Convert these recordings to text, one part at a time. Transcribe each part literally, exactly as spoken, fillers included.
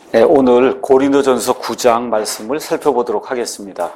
네, 오늘 고린도전서 구 장 말씀을 살펴보도록 하겠습니다.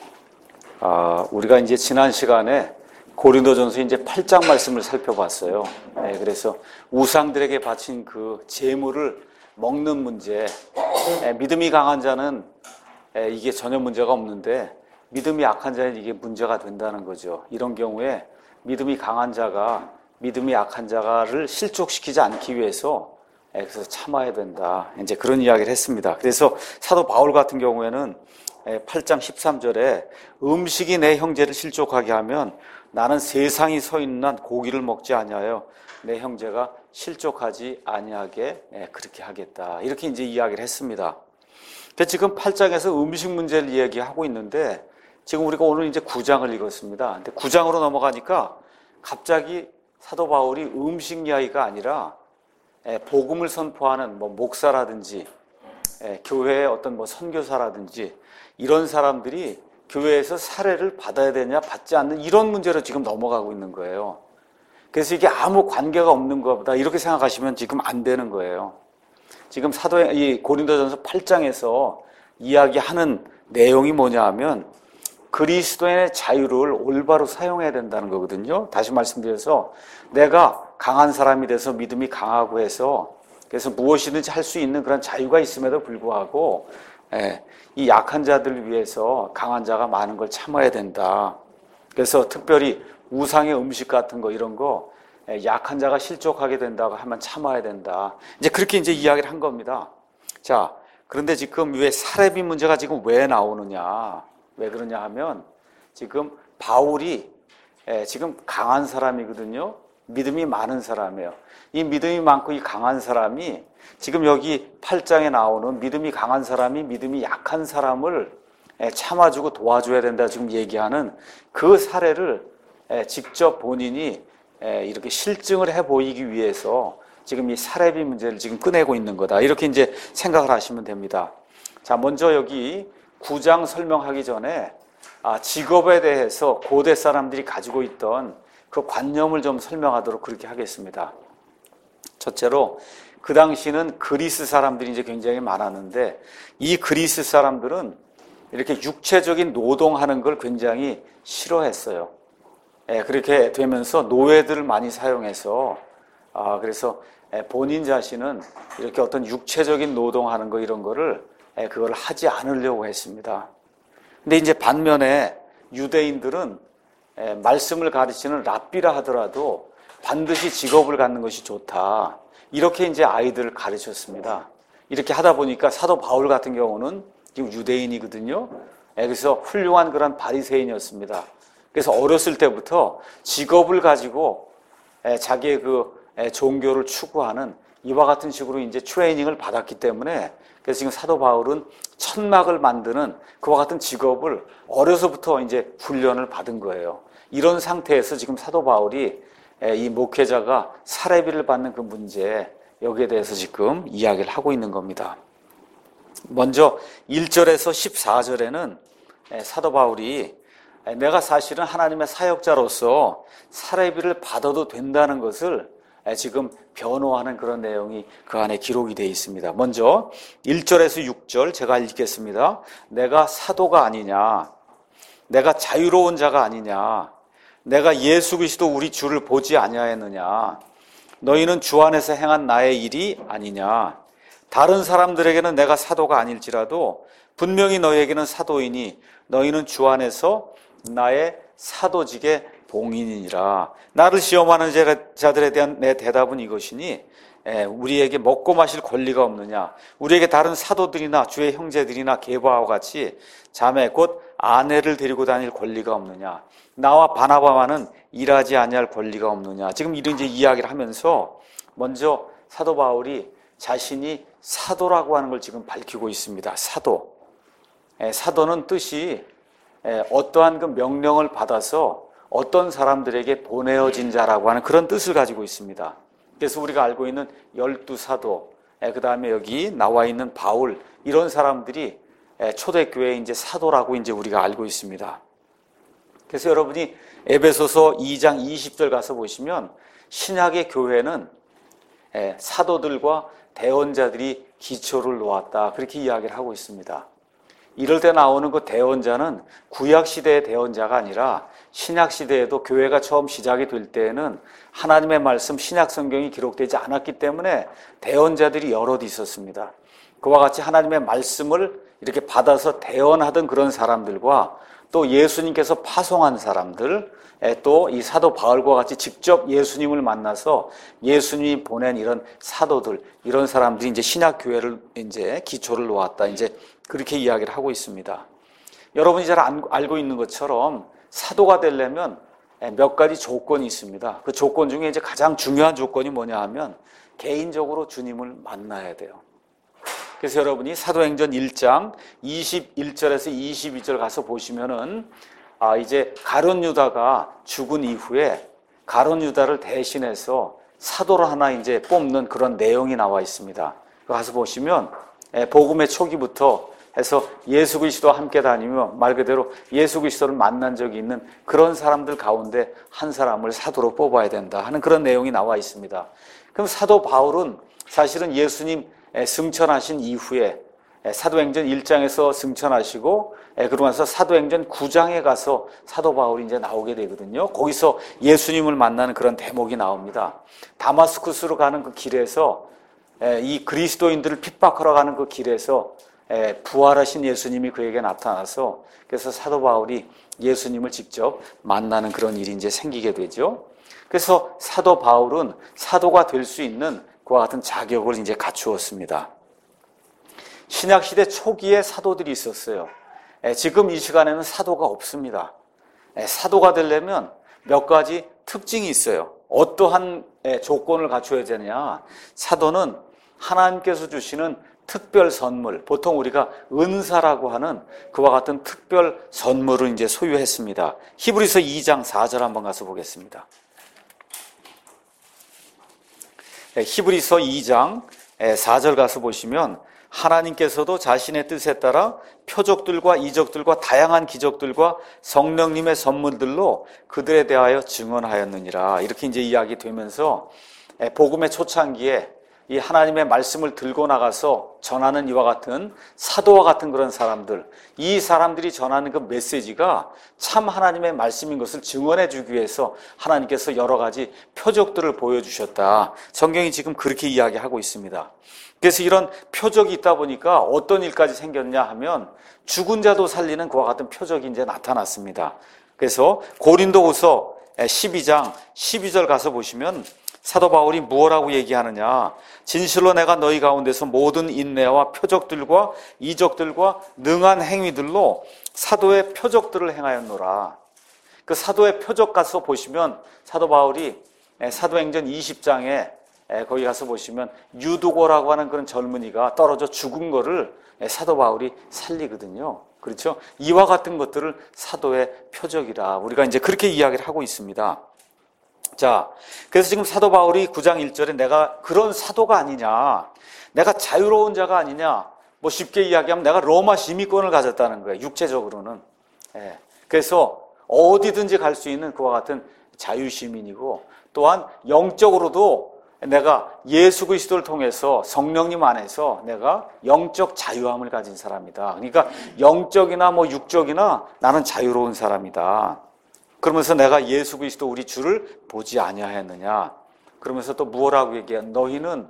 아, 우리가 이제 지난 시간에 고린도전서 이제 팔 장 말씀을 살펴봤어요. 네, 그래서 우상들에게 바친 그 제물을 먹는 문제, 네, 믿음이 강한 자는 네, 이게 전혀 문제가 없는데 믿음이 약한 자는 이게 문제가 된다는 거죠. 이런 경우에 믿음이 강한 자가 믿음이 약한 자를 실족시키지 않기 위해서 그래서 참아야 된다. 이제 그런 이야기를 했습니다. 그래서 사도 바울 같은 경우에는 팔 장 십삼 절에 음식이 내 형제를 실족하게 하면 나는 세상이 서 있는 한 고기를 먹지 아니하여 내 형제가 실족하지 아니하게 그렇게 하겠다. 이렇게 이제 이야기를 했습니다. 근데 지금 팔 장에서 음식 문제를 이야기하고 있는데 지금 우리가 오늘 이제 구 장을 읽었습니다. 근데 구 장으로 넘어가니까 갑자기 사도 바울이 음식 이야기가 아니라 복음을 선포하는 뭐 목사라든지 교회의 어떤 뭐 선교사라든지 이런 사람들이 교회에서 사례를 받아야 되냐 받지 않는 이런 문제로 지금 넘어가고 있는 거예요. 그래서 이게 아무 관계가 없는 것보다 이렇게 생각하시면 지금 안 되는 거예요. 지금 사도 이 고린도전서 팔 장에서 이야기하는 내용이 뭐냐 하면 그리스도인의 자유를 올바로 사용해야 된다는 거거든요. 다시 말씀드려서 내가 강한 사람이 돼서 믿음이 강하고 해서 그래서 무엇이든지 할 수 있는 그런 자유가 있음에도 불구하고 예, 이 약한 자들을 위해서 강한 자가 많은 걸 참아야 된다. 그래서 특별히 우상의 음식 같은 거 이런 거 예, 약한 자가 실족하게 된다고 하면 참아야 된다. 이제 그렇게 이제 이야기를 한 겁니다. 자, 그런데 지금 왜 사례비 문제가 지금 왜 나오느냐? 왜 그러냐 하면 지금 바울이 예, 지금 강한 사람이거든요. 믿음이 많은 사람이에요. 이 믿음이 많고 이 강한 사람이 지금 여기 팔 장에 나오는 믿음이 강한 사람이 믿음이 약한 사람을 참아주고 도와줘야 된다 지금 얘기하는 그 사례를 직접 본인이 이렇게 실증을 해 보이기 위해서 지금 이 사례비 문제를 지금 꺼내고 있는 거다. 이렇게 이제 생각을 하시면 됩니다. 자, 먼저 여기 구 장 설명하기 전에 직업에 대해서 고대 사람들이 가지고 있던 그 관념을 좀 설명하도록 그렇게 하겠습니다. 첫째로 그 당시는 그리스 사람들이 이제 굉장히 많았는데 이 그리스 사람들은 이렇게 육체적인 노동하는 걸 굉장히 싫어했어요. 예, 그렇게 되면서 노예들을 많이 사용해서 아, 그래서 본인 자신은 이렇게 어떤 육체적인 노동하는 거 이런 거를 예, 그걸 하지 않으려고 했습니다. 근데 이제 반면에 유대인들은 예, 말씀을 가르치는 랍비라 하더라도 반드시 직업을 갖는 것이 좋다. 이렇게 이제 아이들을 가르쳤습니다. 이렇게 하다 보니까 사도 바울 같은 경우는 지금 유대인이거든요. 예, 그래서 훌륭한 그런 바리새인이었습니다. 그래서 어렸을 때부터 직업을 가지고 예, 자기의 그 예, 종교를 추구하는 이와 같은 식으로 이제 트레이닝을 받았기 때문에 그래서 지금 사도 바울은 천막을 만드는 그와 같은 직업을 어려서부터 이제 훈련을 받은 거예요. 이런 상태에서 지금 사도 바울이 이 목회자가 사례비를 받는 그 문제 여기에 대해서 지금 이야기를 하고 있는 겁니다. 먼저 일 절에서 십사 절에는 사도 바울이 내가 사실은 하나님의 사역자로서 사례비를 받아도 된다는 것을 지금 변호하는 그런 내용이 그 안에 기록이 되어 있습니다. 먼저 일 절에서 육 절 제가 읽겠습니다. 내가 사도가 아니냐? 내가 자유로운 자가 아니냐? 내가 예수 그리스도 우리 주를 보지 아니하였느냐? 너희는 주 안에서 행한 나의 일이 아니냐? 다른 사람들에게는 내가 사도가 아닐지라도 분명히 너희에게는 사도이니 너희는 주 안에서 나의 사도직의 봉인이니라. 나를 시험하는 자들에 대한 내 대답은 이것이니 우리에게 먹고 마실 권리가 없느냐? 우리에게 다른 사도들이나 주의 형제들이나 게바와 같이 자매 곧 아내를 데리고 다닐 권리가 없느냐? 나와 바나바만은 일하지 아니할 권리가 없느냐? 지금 이런 이제 이야기를 하면서 먼저 사도 바울이 자신이 사도라고 하는 걸 지금 밝히고 있습니다. 사도. 사도는 뜻이 어떠한 그 명령을 받아서 어떤 사람들에게 보내어진 자라고 하는 그런 뜻을 가지고 있습니다. 그래서 우리가 알고 있는 열두 사도, 그 다음에 여기 나와 있는 바울, 이런 사람들이 초대교회의 이제 사도라고 이제 우리가 알고 있습니다. 그래서 여러분이 에베소서 이 장 이십 절 가서 보시면 신약의 교회는 사도들과 대언자들이 기초를 놓았다. 그렇게 이야기를 하고 있습니다. 이럴 때 나오는 그 대언자는 구약시대의 대언자가 아니라 신약시대에도 교회가 처음 시작이 될 때에는 하나님의 말씀 신약성경이 기록되지 않았기 때문에 대언자들이 여럿 있었습니다. 그와 같이 하나님의 말씀을 이렇게 받아서 대언하던 그런 사람들과 또 예수님께서 파송한 사람들, 또 이 사도 바울과 같이 직접 예수님을 만나서 예수님이 보낸 이런 사도들, 이런 사람들이 이제 신약 교회를 이제 기초를 놓았다. 이제 그렇게 이야기를 하고 있습니다. 여러분이 잘 알고 있는 것처럼 사도가 되려면 몇 가지 조건이 있습니다. 그 조건 중에 이제 가장 중요한 조건이 뭐냐 하면 개인적으로 주님을 만나야 돼요. 그래서 여러분이 사도행전 일 장 이십일 절에서 이십이 절 가서 보시면은 아 이제 가룟 유다가 죽은 이후에 가룟 유다를 대신해서 사도를 하나 이제 뽑는 그런 내용이 나와 있습니다. 가서 보시면 복음의 초기부터 해서 예수 그리스도와 함께 다니며 말 그대로 예수 그리스도를 만난 적이 있는 그런 사람들 가운데 한 사람을 사도로 뽑아야 된다 하는 그런 내용이 나와 있습니다. 그럼 사도 바울은 사실은 예수님 승천하신 이후에 사도행전 일 장에서 승천하시고 그러면서 사도행전 구 장에 가서 사도 바울이 이제 나오게 되거든요. 거기서 예수님을 만나는 그런 대목이 나옵니다. 다마스쿠스로 가는 그 길에서 이 그리스도인들을 핍박하러 가는 그 길에서 부활하신 예수님이 그에게 나타나서 그래서 사도 바울이 예수님을 직접 만나는 그런 일이 이제 생기게 되죠. 그래서 사도 바울은 사도가 될 수 있는 그와 같은 자격을 이제 갖추었습니다. 신약시대 초기에 사도들이 있었어요. 지금 이 시간에는 사도가 없습니다. 사도가 되려면 몇 가지 특징이 있어요. 어떠한 조건을 갖춰야 되냐. 사도는 하나님께서 주시는 특별 선물, 보통 우리가 은사라고 하는 그와 같은 특별 선물을 이제 소유했습니다. 히브리서 이 장 사 절 한번 가서 보겠습니다. 히브리서 이 장 사 절 가서 보시면 하나님께서도 자신의 뜻에 따라 표적들과 이적들과 다양한 기적들과 성령님의 선물들로 그들에 대하여 증언하였느니라. 이렇게 이제 이야기 되면서 복음의 초창기에 이 하나님의 말씀을 들고 나가서 전하는 이와 같은 사도와 같은 그런 사람들, 이 사람들이 전하는 그 메시지가 참 하나님의 말씀인 것을 증언해 주기 위해서 하나님께서 여러 가지 표적들을 보여주셨다. 성경이 지금 그렇게 이야기하고 있습니다. 그래서 이런 표적이 있다 보니까 어떤 일까지 생겼냐 하면 죽은 자도 살리는 그와 같은 표적이 이제 나타났습니다. 그래서 고린도후서 십이 장 십이 절 가서 보시면 사도 바울이 무엇라고 얘기하느냐. 진실로 내가 너희 가운데서 모든 인내와 표적들과 이적들과 능한 행위들로 사도의 표적들을 행하였노라. 그 사도의 표적 가서 보시면 사도 바울이 사도행전 이십 장에 거기 가서 보시면 유두고라고 하는 그런 젊은이가 떨어져 죽은 거를 사도 바울이 살리거든요. 그렇죠? 이와 같은 것들을 사도의 표적이라 우리가 이제 그렇게 이야기를 하고 있습니다. 자, 그래서 지금 사도 바울이 구 장 일 절에 내가 그런 사도가 아니냐, 내가 자유로운 자가 아니냐, 뭐 쉽게 이야기하면 내가 로마 시민권을 가졌다는 거예요. 육체적으로는. 예. 그래서 어디든지 갈 수 있는 그와 같은 자유시민이고 또한 영적으로도 내가 예수 그리스도를 통해서 성령님 안에서 내가 영적 자유함을 가진 사람이다. 그러니까 영적이나 뭐 육적이나 나는 자유로운 사람이다. 그러면서 내가 예수 그리스도 우리 주를 보지 아니하였느냐. 그러면서 또 무엇라고 얘기해? 너희는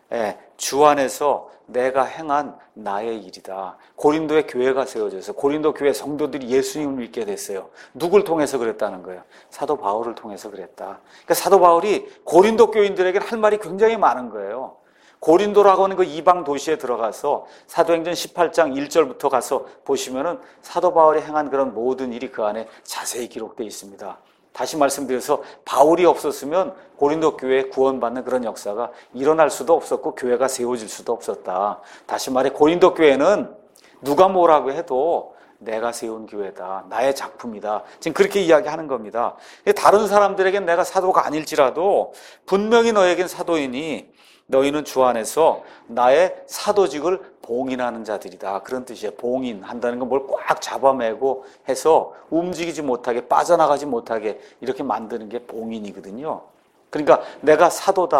주 안에서 내가 행한 나의 일이다. 고린도의 교회가 세워져서 고린도 교회 성도들이 예수님을 믿게 됐어요. 누굴 통해서 그랬다는 거예요? 사도 바울을 통해서 그랬다. 그러니까 사도 바울이 고린도 교인들에게 할 말이 굉장히 많은 거예요. 고린도라고 하는 그 이방 도시에 들어가서 사도행전 십팔 장 일 절부터 가서 보시면은 사도 바울이 행한 그런 모든 일이 그 안에 자세히 기록되어 있습니다. 다시 말씀드려서 바울이 없었으면 고린도 교회에 구원받는 그런 역사가 일어날 수도 없었고 교회가 세워질 수도 없었다. 다시 말해 고린도 교회는 누가 뭐라고 해도 내가 세운 교회다. 나의 작품이다. 지금 그렇게 이야기하는 겁니다. 다른 사람들에겐 내가 사도가 아닐지라도 분명히 너에겐 사도이니 너희는 주 안에서 나의 사도직을 봉인하는 자들이다. 그런 뜻이에요. 봉인한다는 건 뭘 꽉 잡아매고 해서 움직이지 못하게 빠져나가지 못하게 이렇게 만드는 게 봉인이거든요. 그러니까 내가 사도다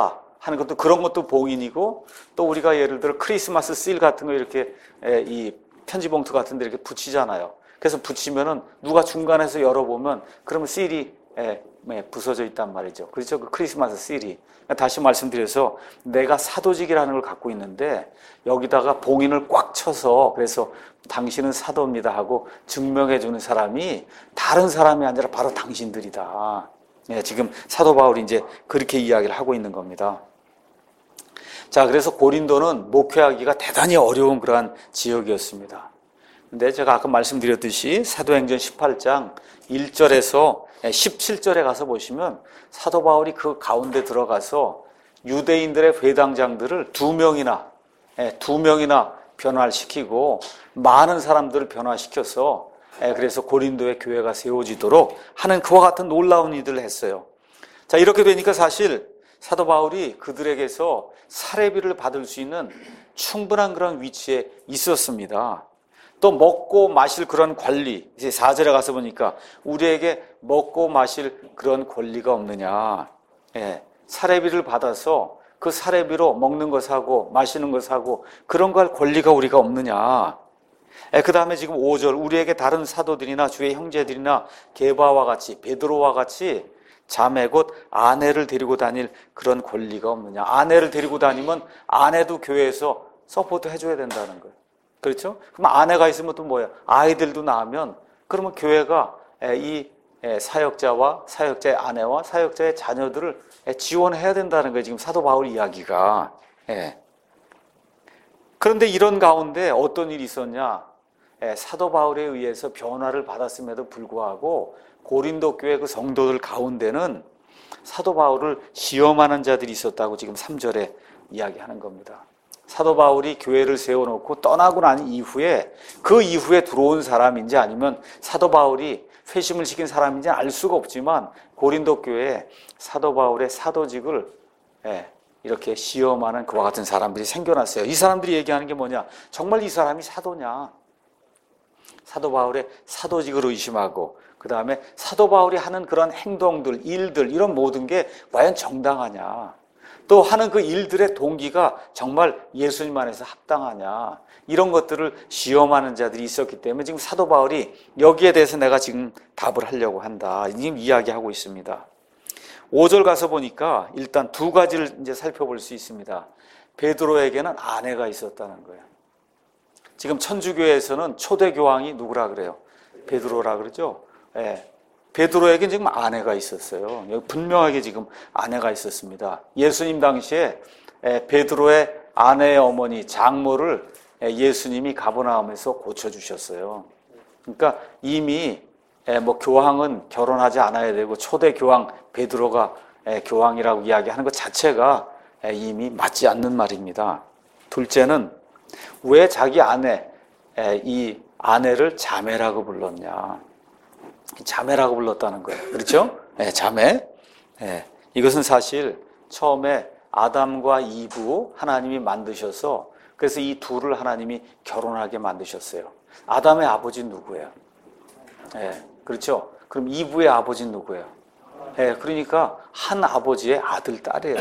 하는 것도 그런 것도 봉인이고 또 우리가 예를 들어 크리스마스 씰 같은 거 이렇게 이 편지 봉투 같은 데 이렇게 붙이잖아요. 그래서 붙이면은 누가 중간에서 열어보면 그러면 씰이 부서져 있단 말이죠. 그렇죠? 그 크리스마스 씰이. 다시 말씀드려서 내가 사도직이라는 걸 갖고 있는데 여기다가 봉인을 꽉 쳐서 그래서 당신은 사도입니다 하고 증명해 주는 사람이 다른 사람이 아니라 바로 당신들이다. 예, 지금 사도 바울이 이제 그렇게 이야기를 하고 있는 겁니다. 자, 그래서 고린도는 목회하기가 대단히 어려운 그러한 지역이었습니다. 근데 제가 아까 말씀드렸듯이 사도행전 십팔 장 일 절에서 십칠 절에 가서 보시면 사도 바울이 그 가운데 들어가서 유대인들의 회당장들을 두 명이나 두 명이나 변화시키고 많은 사람들을 변화시켜서 그래서 고린도의 교회가 세워지도록 하는 그와 같은 놀라운 일들을 했어요. 자, 이렇게 되니까 사실 사도 바울이 그들에게서 사례비를 받을 수 있는 충분한 그런 위치에 있었습니다. 또 먹고 마실 그런 관리, 이제 사 절에 가서 보니까 우리에게 먹고 마실 그런 권리가 없느냐. 예, 사례비를 받아서 그 사례비로 먹는 거 사고 마시는 거 사고 그런 거 할 권리가 우리가 없느냐. 예, 그 다음에 지금 오 절 우리에게 다른 사도들이나 주의 형제들이나 게바와 같이 베드로와 같이 자매 곧 아내를 데리고 다닐 그런 권리가 없느냐. 아내를 데리고 다니면 아내도 교회에서 서포트 해줘야 된다는 거예요. 그렇죠? 그럼 아내가 있으면 또 뭐야? 아이들도 낳으면 그러면 교회가 이 사역자와 사역자의 아내와 사역자의 자녀들을 지원해야 된다는 거예요. 지금 사도 바울 이야기가. 그런데 이런 가운데 어떤 일이 있었냐? 사도 바울에 의해서 변화를 받았음에도 불구하고 고린도 교회 그 성도들 가운데는 사도 바울을 시험하는 자들이 있었다고 지금 삼 절에 이야기하는 겁니다. 사도 바울이 교회를 세워놓고 떠나고 난 이후에 그 이후에 들어온 사람인지 아니면 사도 바울이 회심을 시킨 사람인지 알 수가 없지만 고린도 교회에 사도 바울의 사도직을 이렇게 시험하는 그와 같은 사람들이 생겨났어요. 이 사람들이 얘기하는 게 뭐냐? 정말 이 사람이 사도냐? 사도 바울의 사도직을 의심하고 그 다음에 사도 바울이 하는 그런 행동들, 일들 이런 모든 게 과연 정당하냐? 또 하는 그 일들의 동기가 정말 예수님 안에서 합당하냐 이런 것들을 시험하는 자들이 있었기 때문에 지금 사도 바울이 여기에 대해서 내가 지금 답을 하려고 한다 지금 이야기하고 있습니다. 오 절 가서 보니까 일단 두 가지를 이제 살펴볼 수 있습니다. 베드로에게는 아내가 있었다는 거예요. 지금 천주교에서는 초대 교황이 누구라 그래요? 베드로라 그러죠. 예. 베드로에게 지금 아내가 있었어요. 여기 분명하게 지금 아내가 있었습니다. 예수님 당시에 베드로의 아내의 어머니 장모를 예수님이 가버나움에서 고쳐주셨어요. 그러니까 이미 뭐 교황은 결혼하지 않아야 되고 초대 교황 베드로가 교황이라고 이야기하는 것 자체가 이미 맞지 않는 말입니다. 둘째는 왜 자기 아내, 이 아내를 자매라고 불렀냐. 자매라고 불렀다는 거예요. 그렇죠? 네, 자매. 네, 이것은 사실 처음에 아담과 이브 하나님이 만드셔서 그래서 이 둘을 하나님이 결혼하게 만드셨어요. 아담의 아버지는 누구예요? 네, 그렇죠? 그럼 이브의 아버지는 누구예요? 네, 그러니까 한 아버지의 아들, 딸이에요.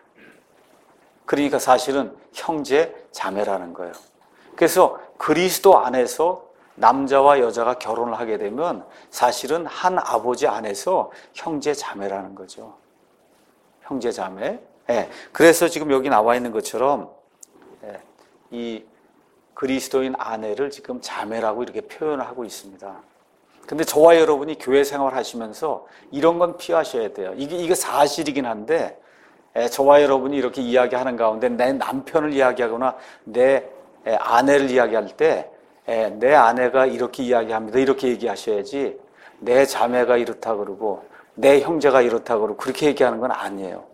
그러니까 사실은 형제, 자매라는 거예요. 그래서 그리스도 안에서 남자와 여자가 결혼을 하게 되면 사실은 한 아버지 안에서 형제 자매라는 거죠. 형제 자매. 예. 그래서 지금 여기 나와 있는 것처럼 예. 이 그리스도인 아내를 지금 자매라고 이렇게 표현을 하고 있습니다. 근데 저와 여러분이 교회 생활 하시면서 이런 건 피하셔야 돼요. 이게, 이게 사실이긴 한데 예. 저와 여러분이 이렇게 이야기하는 가운데 내 남편을 이야기하거나 내 아내를 이야기할 때 예, 내 아내가 이렇게 이야기합니다. 이렇게 얘기하셔야지 내 자매가 이렇다 그러고 내 형제가 이렇다 그러고 그렇게 얘기하는 건 아니에요.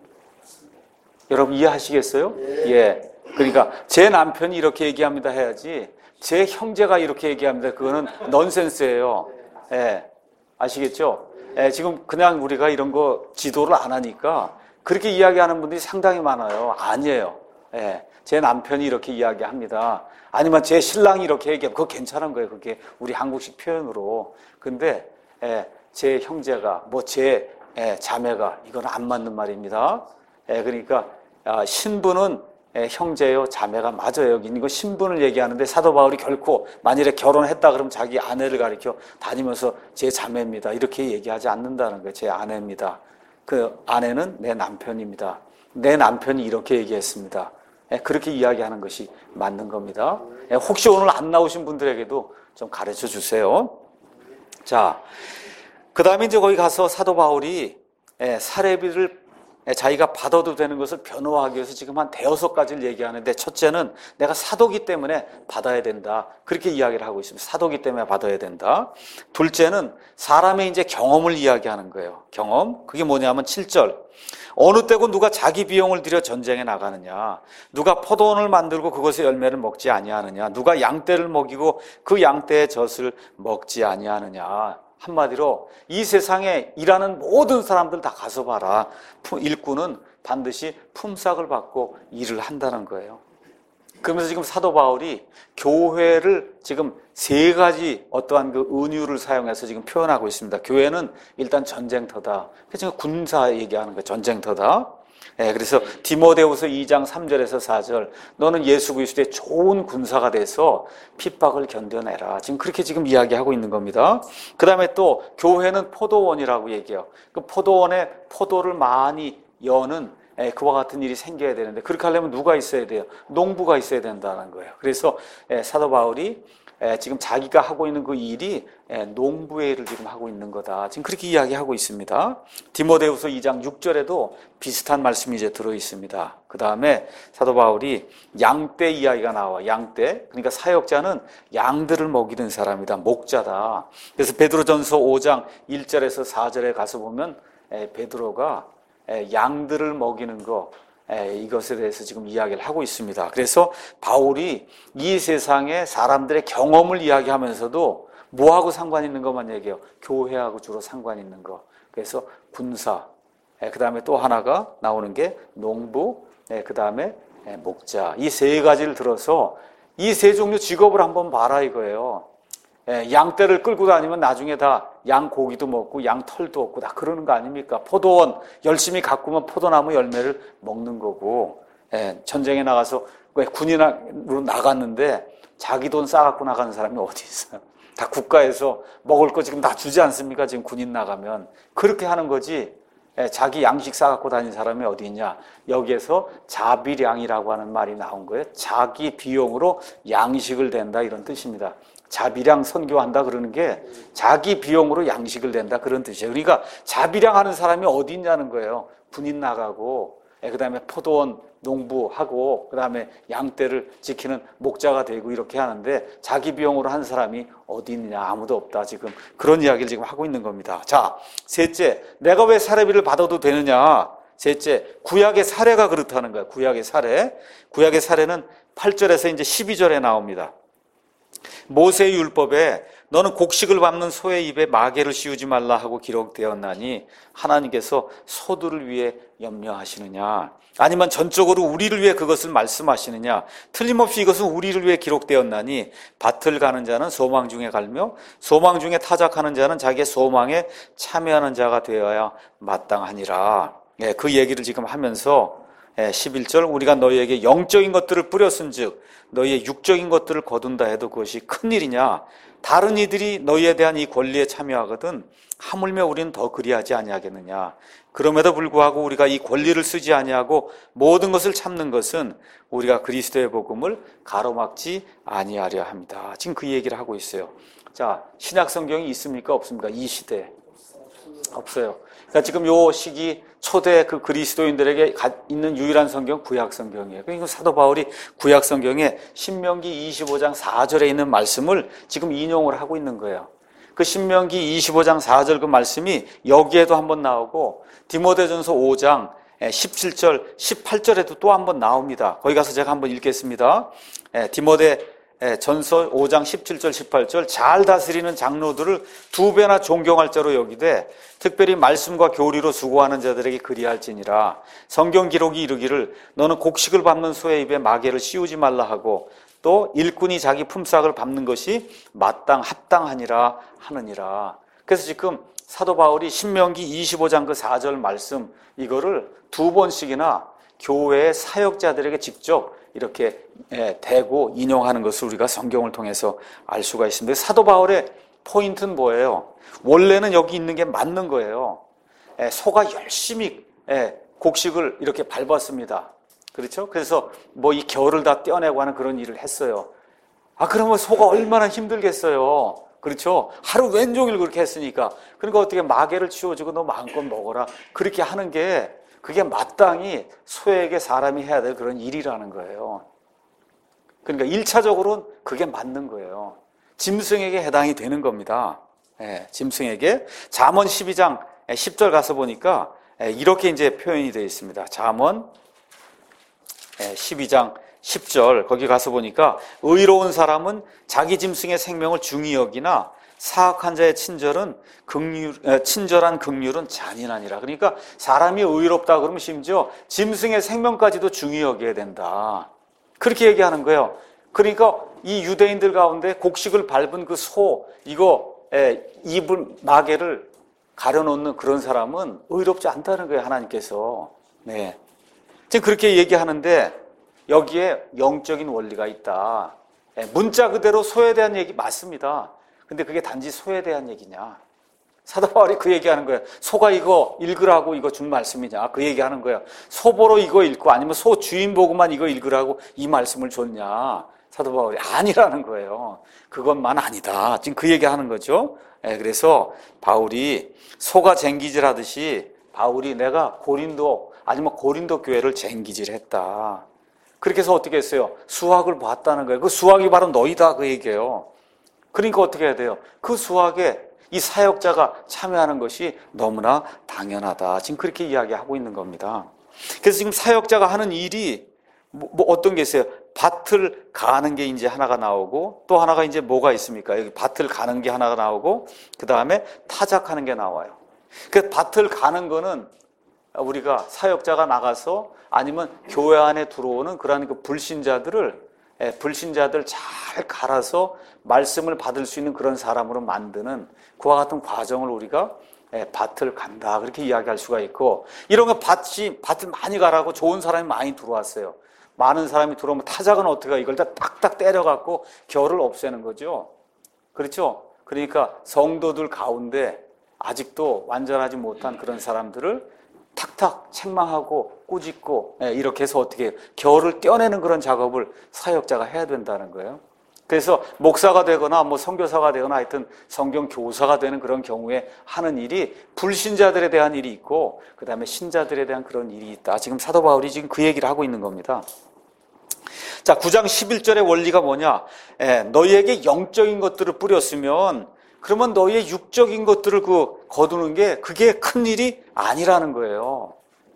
여러분 이해하시겠어요? 예. 예. 그러니까 제 남편이 이렇게 얘기합니다 해야지 제 형제가 이렇게 얘기합니다. 그거는 넌센스예요. 예. 아시겠죠? 예, 지금 그냥 우리가 이런 거 지도를 안 하니까 그렇게 이야기하는 분들이 상당히 많아요. 아니에요. 예. 제 남편이 이렇게 이야기합니다. 아니면 제 신랑이 이렇게 얘기하면 그거 괜찮은 거예요. 그게 우리 한국식 표현으로. 근데 예, 제 형제가 뭐 제 예, 자매가 이건 안 맞는 말입니다. 예, 그러니까 신부는 형제요 자매가 맞아요. 여기 이거 신분을 얘기하는데 사도 바울이 결코 만일에 결혼했다 그러면 자기 아내를 가리켜 다니면서 제 자매입니다 이렇게 얘기하지 않는다는 거예요. 제 아내입니다. 그 아내는 내 남편입니다. 내 남편이 이렇게 얘기했습니다. 그렇게 이야기하는 것이 맞는 겁니다. 혹시 오늘 안 나오신 분들에게도 좀 가르쳐 주세요. 자, 그 다음에 이제 거기 가서 사도 바울이 사례비를 자기가 받아도 되는 것을 변호하기 위해서 지금 한 대여섯 가지를 얘기하는데, 첫째는 내가 사도기 때문에 받아야 된다. 그렇게 이야기를 하고 있습니다. 사도기 때문에 받아야 된다. 둘째는 사람의 이제 경험을 이야기하는 거예요. 경험. 그게 뭐냐면 칠 절. 어느 때고 누가 자기 비용을 들여 전쟁에 나가느냐? 누가 포도원을 만들고 그것의 열매를 먹지 아니하느냐? 누가 양떼를 먹이고 그 양떼의 젖을 먹지 아니하느냐? 한마디로 이 세상에 일하는 모든 사람들 다 가서 봐라. 일꾼은 반드시 품삯을 받고 일을 한다는 거예요. 그러면서 지금 사도 바울이 교회를 지금 세 가지 어떠한 그 은유를 사용해서 지금 표현하고 있습니다. 교회는 일단 전쟁터다. 그래서 군사 얘기하는 거예요. 전쟁터다. 예, 그래서 디모데후서 이 장 삼 절에서 사 절, 너는 예수 그리스도의 좋은 군사가 돼서 핍박을 견뎌내라. 지금 그렇게 지금 이야기하고 있는 겁니다. 그 다음에 또 교회는 포도원이라고 얘기해요. 그 포도원에 포도를 많이 여는 예, 그와 같은 일이 생겨야 되는데, 그렇게 하려면 누가 있어야 돼요? 농부가 있어야 된다는 거예요. 그래서 예, 사도 바울이 예, 지금 자기가 하고 있는 그 일이 예, 농부의 일을 지금 하고 있는 거다. 지금 그렇게 이야기하고 있습니다. 디모데후서 이 장 육 절에도 비슷한 말씀이 이제 들어 있습니다. 그 다음에 사도 바울이 양떼 이야기가 나와. 양떼. 그러니까 사역자는 양들을 먹이는 사람이다. 목자다. 그래서 베드로전서 오 장 일 절에서 사 절에 가서 보면 예, 베드로가 예, 양들을 먹이는 거, 이것에 대해서 지금 이야기를 하고 있습니다. 그래서 바울이 이 세상의 사람들의 경험을 이야기하면서도 뭐하고 상관 있는 것만 얘기해요? 교회하고 주로 상관 있는 거. 그래서 군사, 그 다음에 또 하나가 나오는 게 농부, 그 다음에 목자. 이 세 가지를 들어서 이 세 종류 직업을 한번 봐라 이거예요. 양떼를 끌고 다니면 나중에 다 양 고기도 먹고 양 털도 없고 다 그러는 거 아닙니까? 포도원 열심히 가꾸면 포도나무 열매를 먹는 거고, 전쟁에 나가서 군인으로 나갔는데 자기 돈 싸갖고 나가는 사람이 어디 있어요? 다 국가에서 먹을 거 지금 다 주지 않습니까? 지금 군인 나가면 그렇게 하는 거지. 자기 양식 싸갖고 다니는 사람이 어디 있냐? 여기에서 자비량이라고 하는 말이 나온 거예요. 자기 비용으로 양식을 댄다 이런 뜻입니다. 자비량 선교한다 그러는 게 자기 비용으로 양식을 댄다 그런 뜻이에요. 그러니까 자비량 하는 사람이 어디 있냐는 거예요. 군인 나가고, 그 다음에 포도원 농부하고, 그 다음에 양떼를 지키는 목자가 되고 이렇게 하는데 자기 비용으로 한 사람이 어디 있느냐? 아무도 없다. 지금 그런 이야기를 지금 하고 있는 겁니다. 자, 셋째, 내가 왜 사례비를 받아도 되느냐? 셋째, 구약의 사례가 그렇다는 거예요. 구약의 사례. 구약의 사례는 팔 절에서 이제 십이 절에 나옵니다. 모세의 율법에 너는 곡식을 밟는 소의 입에 마개를 씌우지 말라 하고 기록되었나니 하나님께서 소들을 위해 염려하시느냐? 아니면 전적으로 우리를 위해 그것을 말씀하시느냐? 틀림없이 이것은 우리를 위해 기록되었나니 밭을 가는 자는 소망 중에 갈며 소망 중에 타작하는 자는 자기의 소망에 참여하는 자가 되어야 마땅하니라. 예, 그 얘기를 지금 하면서 십일 절, 우리가 너희에게 영적인 것들을 뿌렸은즉 너희의 육적인 것들을 거둔다 해도 그것이 큰일이냐? 다른 이들이 너희에 대한 이 권리에 참여하거든 하물며 우리는 더 그리하지 아니하겠느냐? 그럼에도 불구하고 우리가 이 권리를 쓰지 아니하고 모든 것을 참는 것은 우리가 그리스도의 복음을 가로막지 아니하려 합니다. 지금 그 얘기를 하고 있어요. 자, 신약 성경이 있습니까? 없습니까? 이 시대에 없어요. 그러니까 지금 요 시기 초대 그 그리스도인들에게 있는 유일한 성경 구약 성경이에요. 그러니까 사도 바울이 구약 성경에 신명기 이십오 장 사 절에 있는 말씀을 지금 인용을 하고 있는 거예요. 그 신명기 이십오 장 사 절 그 말씀이 여기에도 한번 나오고 디모데전서 오 장 십칠 절, 십팔 절에도 또 한번 나옵니다. 거기 가서 제가 한번 읽겠습니다. 디모데 전서 오 장 십칠 절, 십팔 절, 잘 다스리는 장로들을 두 배나 존경할 자로 여기되 특별히 말씀과 교리로 수고하는 자들에게 그리할지니라. 성경 기록이 이르기를 너는 곡식을 밟는 소의 입에 마개를 씌우지 말라 하고 또 일꾼이 자기 품삯을 밟는 것이 마땅 합당하니라 하느니라. 그래서 지금 사도 바울이 신명기 이십오 장 그 사 절 말씀 이거를 두 번씩이나 교회의 사역자들에게 직접 이렇게 대고 인용하는 것을 우리가 성경을 통해서 알 수가 있습니다. 사도 바울의 포인트는 뭐예요? 원래는 여기 있는 게 맞는 거예요. 소가 열심히 곡식을 이렇게 밟았습니다. 그렇죠? 그래서 뭐 이 겨울을 다 떼어내고 하는 그런 일을 했어요. 아, 그러면 소가 얼마나 힘들겠어요. 그렇죠? 하루 왼종일 그렇게 했으니까. 그러니까 어떻게 마개를 치워주고 너 마음껏 먹어라. 그렇게 하는 게 그게 마땅히 소에게 사람이 해야 될 그런 일이라는 거예요. 그러니까 일차적으로는 그게 맞는 거예요. 짐승에게 해당이 되는 겁니다. 예, 짐승에게. 잠언 십이 장 십 절 가서 보니까 이렇게 이제 표현이 되어 있습니다. 잠언 십이 장 십 절 거기 가서 보니까 의로운 사람은 자기 짐승의 생명을 중히 여기나 사악한 자의 친절은 긍휼, 친절한 긍휼은 잔인하니라. 그러니까 사람이 의롭다 그러면 심지어 짐승의 생명까지도 중히 여겨야 된다. 그렇게 얘기하는 거예요. 그러니까 이 유대인들 가운데 곡식을 밟은 그 소, 이거 입을 마개를 가려놓는 그런 사람은 의롭지 않다는 거예요, 하나님께서. 네. 지금 그렇게 얘기하는데 여기에 영적인 원리가 있다. 문자 그대로 소에 대한 얘기 맞습니다. 근데 그게 단지 소에 대한 얘기냐? 사도 바울이 그 얘기하는 거예요. 소가 이거 읽으라고 이거 준 말씀이냐? 그 얘기하는 거예요. 소 보러 이거 읽고 아니면 소 주인 보고만 이거 읽으라고 이 말씀을 줬냐? 사도 바울이 아니라는 거예요. 그것만 아니다. 지금 그 얘기하는 거죠. 그래서 바울이 소가 쟁기질하듯이 바울이 내가 고린도 아니면 고린도 교회를 쟁기질했다. 그렇게 해서 어떻게 했어요? 수확을 봤다는 거예요. 그 수확이 바로 너희다 그 얘기예요. 그러니까 어떻게 해야 돼요? 그 수확에 이 사역자가 참여하는 것이 너무나 당연하다. 지금 그렇게 이야기하고 있는 겁니다. 그래서 지금 사역자가 하는 일이 뭐, 뭐 어떤 게 있어요? 밭을 가는 게 이제 하나가 나오고 또 하나가 이제 뭐가 있습니까? 여기 밭을 가는 게 하나가 나오고 그 다음에 타작하는 게 나와요. 그 밭을 가는 거는 우리가 사역자가 나가서 아니면 교회 안에 들어오는 그러한 그 불신자들을 불신자들 잘 갈아서 말씀을 받을 수 있는 그런 사람으로 만드는 그와 같은 과정을 우리가 밭을 간다 그렇게 이야기할 수가 있고, 이런 거 밭이 밭을 많이 가라고 좋은 사람이 많이 들어왔어요. 많은 사람이 들어오면 타작은 어떻게 가? 이걸 다 딱딱 때려갖고 결을 없애는 거죠. 그렇죠? 그러니까 성도들 가운데 아직도 완전하지 못한 그런 사람들을 탁탁 책망하고 꾸짖고 이렇게 해서 어떻게 결을 떼어내는 그런 작업을 사역자가 해야 된다는 거예요. 그래서 목사가 되거나 뭐 선교사가 되거나 하여튼 성경 교사가 되는 그런 경우에 하는 일이 불신자들에 대한 일이 있고 그 다음에 신자들에 대한 그런 일이 있다. 지금 사도 바울이 지금 그 얘기를 하고 있는 겁니다. 자, 구 장 십일 절의 원리가 뭐냐? 에, 너희에게 영적인 것들을 뿌렸으면 그러면 너희의 육적인 것들을 그 거두는 게 그게 큰 일이 아니라는 거예요.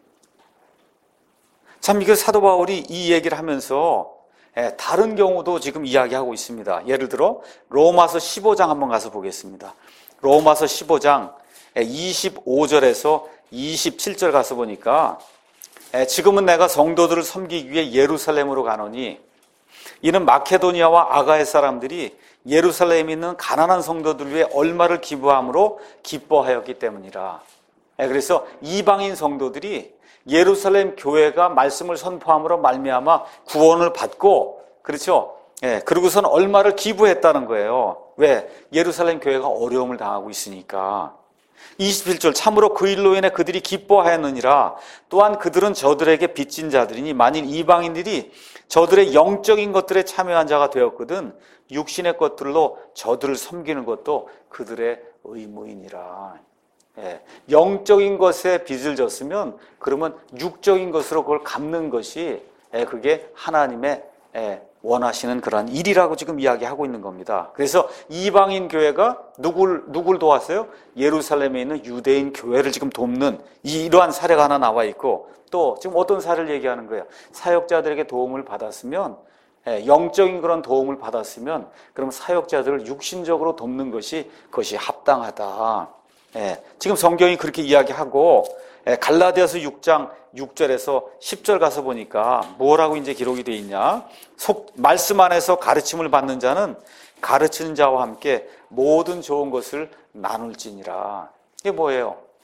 참 이게 사도 바울이 이 얘기를 하면서 다른 경우도 지금 이야기하고 있습니다. 예를 들어 로마서 십오 장 한번 가서 보겠습니다. 로마서 십오 장 이십오 절에서 이십칠 절 가서 보니까 지금은 내가 성도들을 섬기기 위해 예루살렘으로 가노니 이는 마케도니아와 아가의 사람들이 예루살렘에 있는 가난한 성도들 위해 얼마를 기부함으로 기뻐하였기 때문이라. 그래서 이방인 성도들이 예루살렘 교회가 말씀을 선포함으로 말미암아 구원을 받고, 그렇죠? 예, 그러고선 얼마를 기부했다는 거예요. 왜? 예루살렘 교회가 어려움을 당하고 있으니까. 이십칠 절 참으로 그 일로 인해 그들이 기뻐하였느니라. 또한 그들은 저들에게 빚진 자들이니 만일 이방인들이 저들의 영적인 것들에 참여한 자가 되었거든 육신의 것들로 저들을 섬기는 것도 그들의 의무이니라. 예, 영적인 것에 빚을 졌으면 그러면 육적인 것으로 그걸 갚는 것이 예, 그게 하나님의 예, 원하시는 그런 일이라고 지금 이야기하고 있는 겁니다. 그래서 이방인 교회가 누굴 누굴 도왔어요? 예루살렘에 있는 유대인 교회를 지금 돕는 이러한 사례가 하나 나와 있고, 또 지금 어떤 사례를 얘기하는 거예요? 사역자들에게 도움을 받았으면 예, 영적인 그런 도움을 받았으면 그럼 사역자들을 육신적으로 돕는 것이 그것이 합당하다. 예, 지금 성경이 그렇게 이야기하고 예, 갈라디아서 육 장 육 절에서 십 절 가서 보니까 뭐라고 이제 기록이 되어 있냐? 속 말씀 안에서 가르침을 받는 자는 가르치는 자와 함께 모든 좋은 것을 나눌지니라. 이게 뭐예요?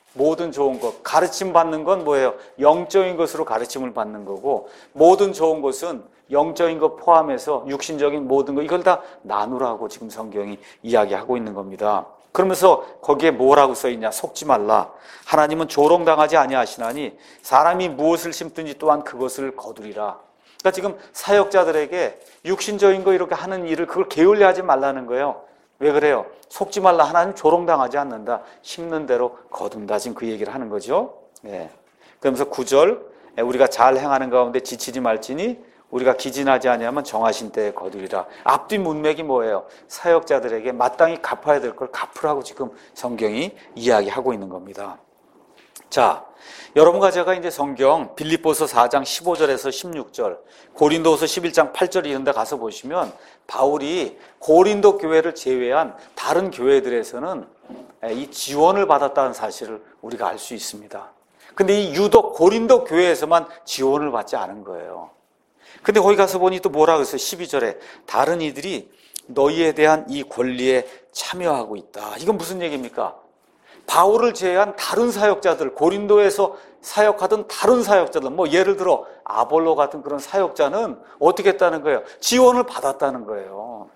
모든 좋은 것, 가르침 받는 건 뭐예요? 영적인 것으로 가르침을 받는 거고, 모든 좋은 것은 영적인 것 포함해서 육신적인 모든 것, 이걸 다 나누라고 지금 성경이 이야기하고 있는 겁니다. 그러면서 거기에 뭐라고 써있냐? 속지 말라. 하나님은 조롱당하지 아니하시나니 사람이 무엇을 심든지 또한 그것을 거두리라. 그러니까 지금 사역자들에게 육신적인 거 이렇게 하는 일을 그걸 게을리 하지 말라는 거예요. 왜 그래요? 속지 말라. 하나님 조롱당하지 않는다. 심는 대로 거둔다. 지금 그 얘기를 하는 거죠. 예. 그러면서 구 절, 우리가 잘 행하는 가운데 지치지 말지니 우리가 기진하지 아니하면 정하신 때에 거두리라. 앞뒤 문맥이 뭐예요? 사역자들에게 마땅히 갚아야 될 걸 갚으라고 지금 성경이 이야기하고 있는 겁니다. 자, 여러분과 제가 이제 성경 빌립보서 사 장 십오 절에서 십육 절, 고린도서 십일 장 팔 절 이런 데 가서 보시면 바울이 고린도 교회를 제외한 다른 교회들에서는 이 지원을 받았다는 사실을 우리가 알 수 있습니다. 근데 이 유독 고린도 교회에서만 지원을 받지 않은 거예요. 근데 거기 가서 보니 또 뭐라 그랬어요? 십이 절에 다른 이들이 너희에 대한 이 권리에 참여하고 있다. 이건 무슨 얘기입니까? 바울을 제외한 다른 사역자들, 고린도에서 사역하던 다른 사역자들, 뭐 예를 들어 아볼로 같은 그런 사역자는 어떻게 했다는 거예요? 지원을 받았다는 거예요.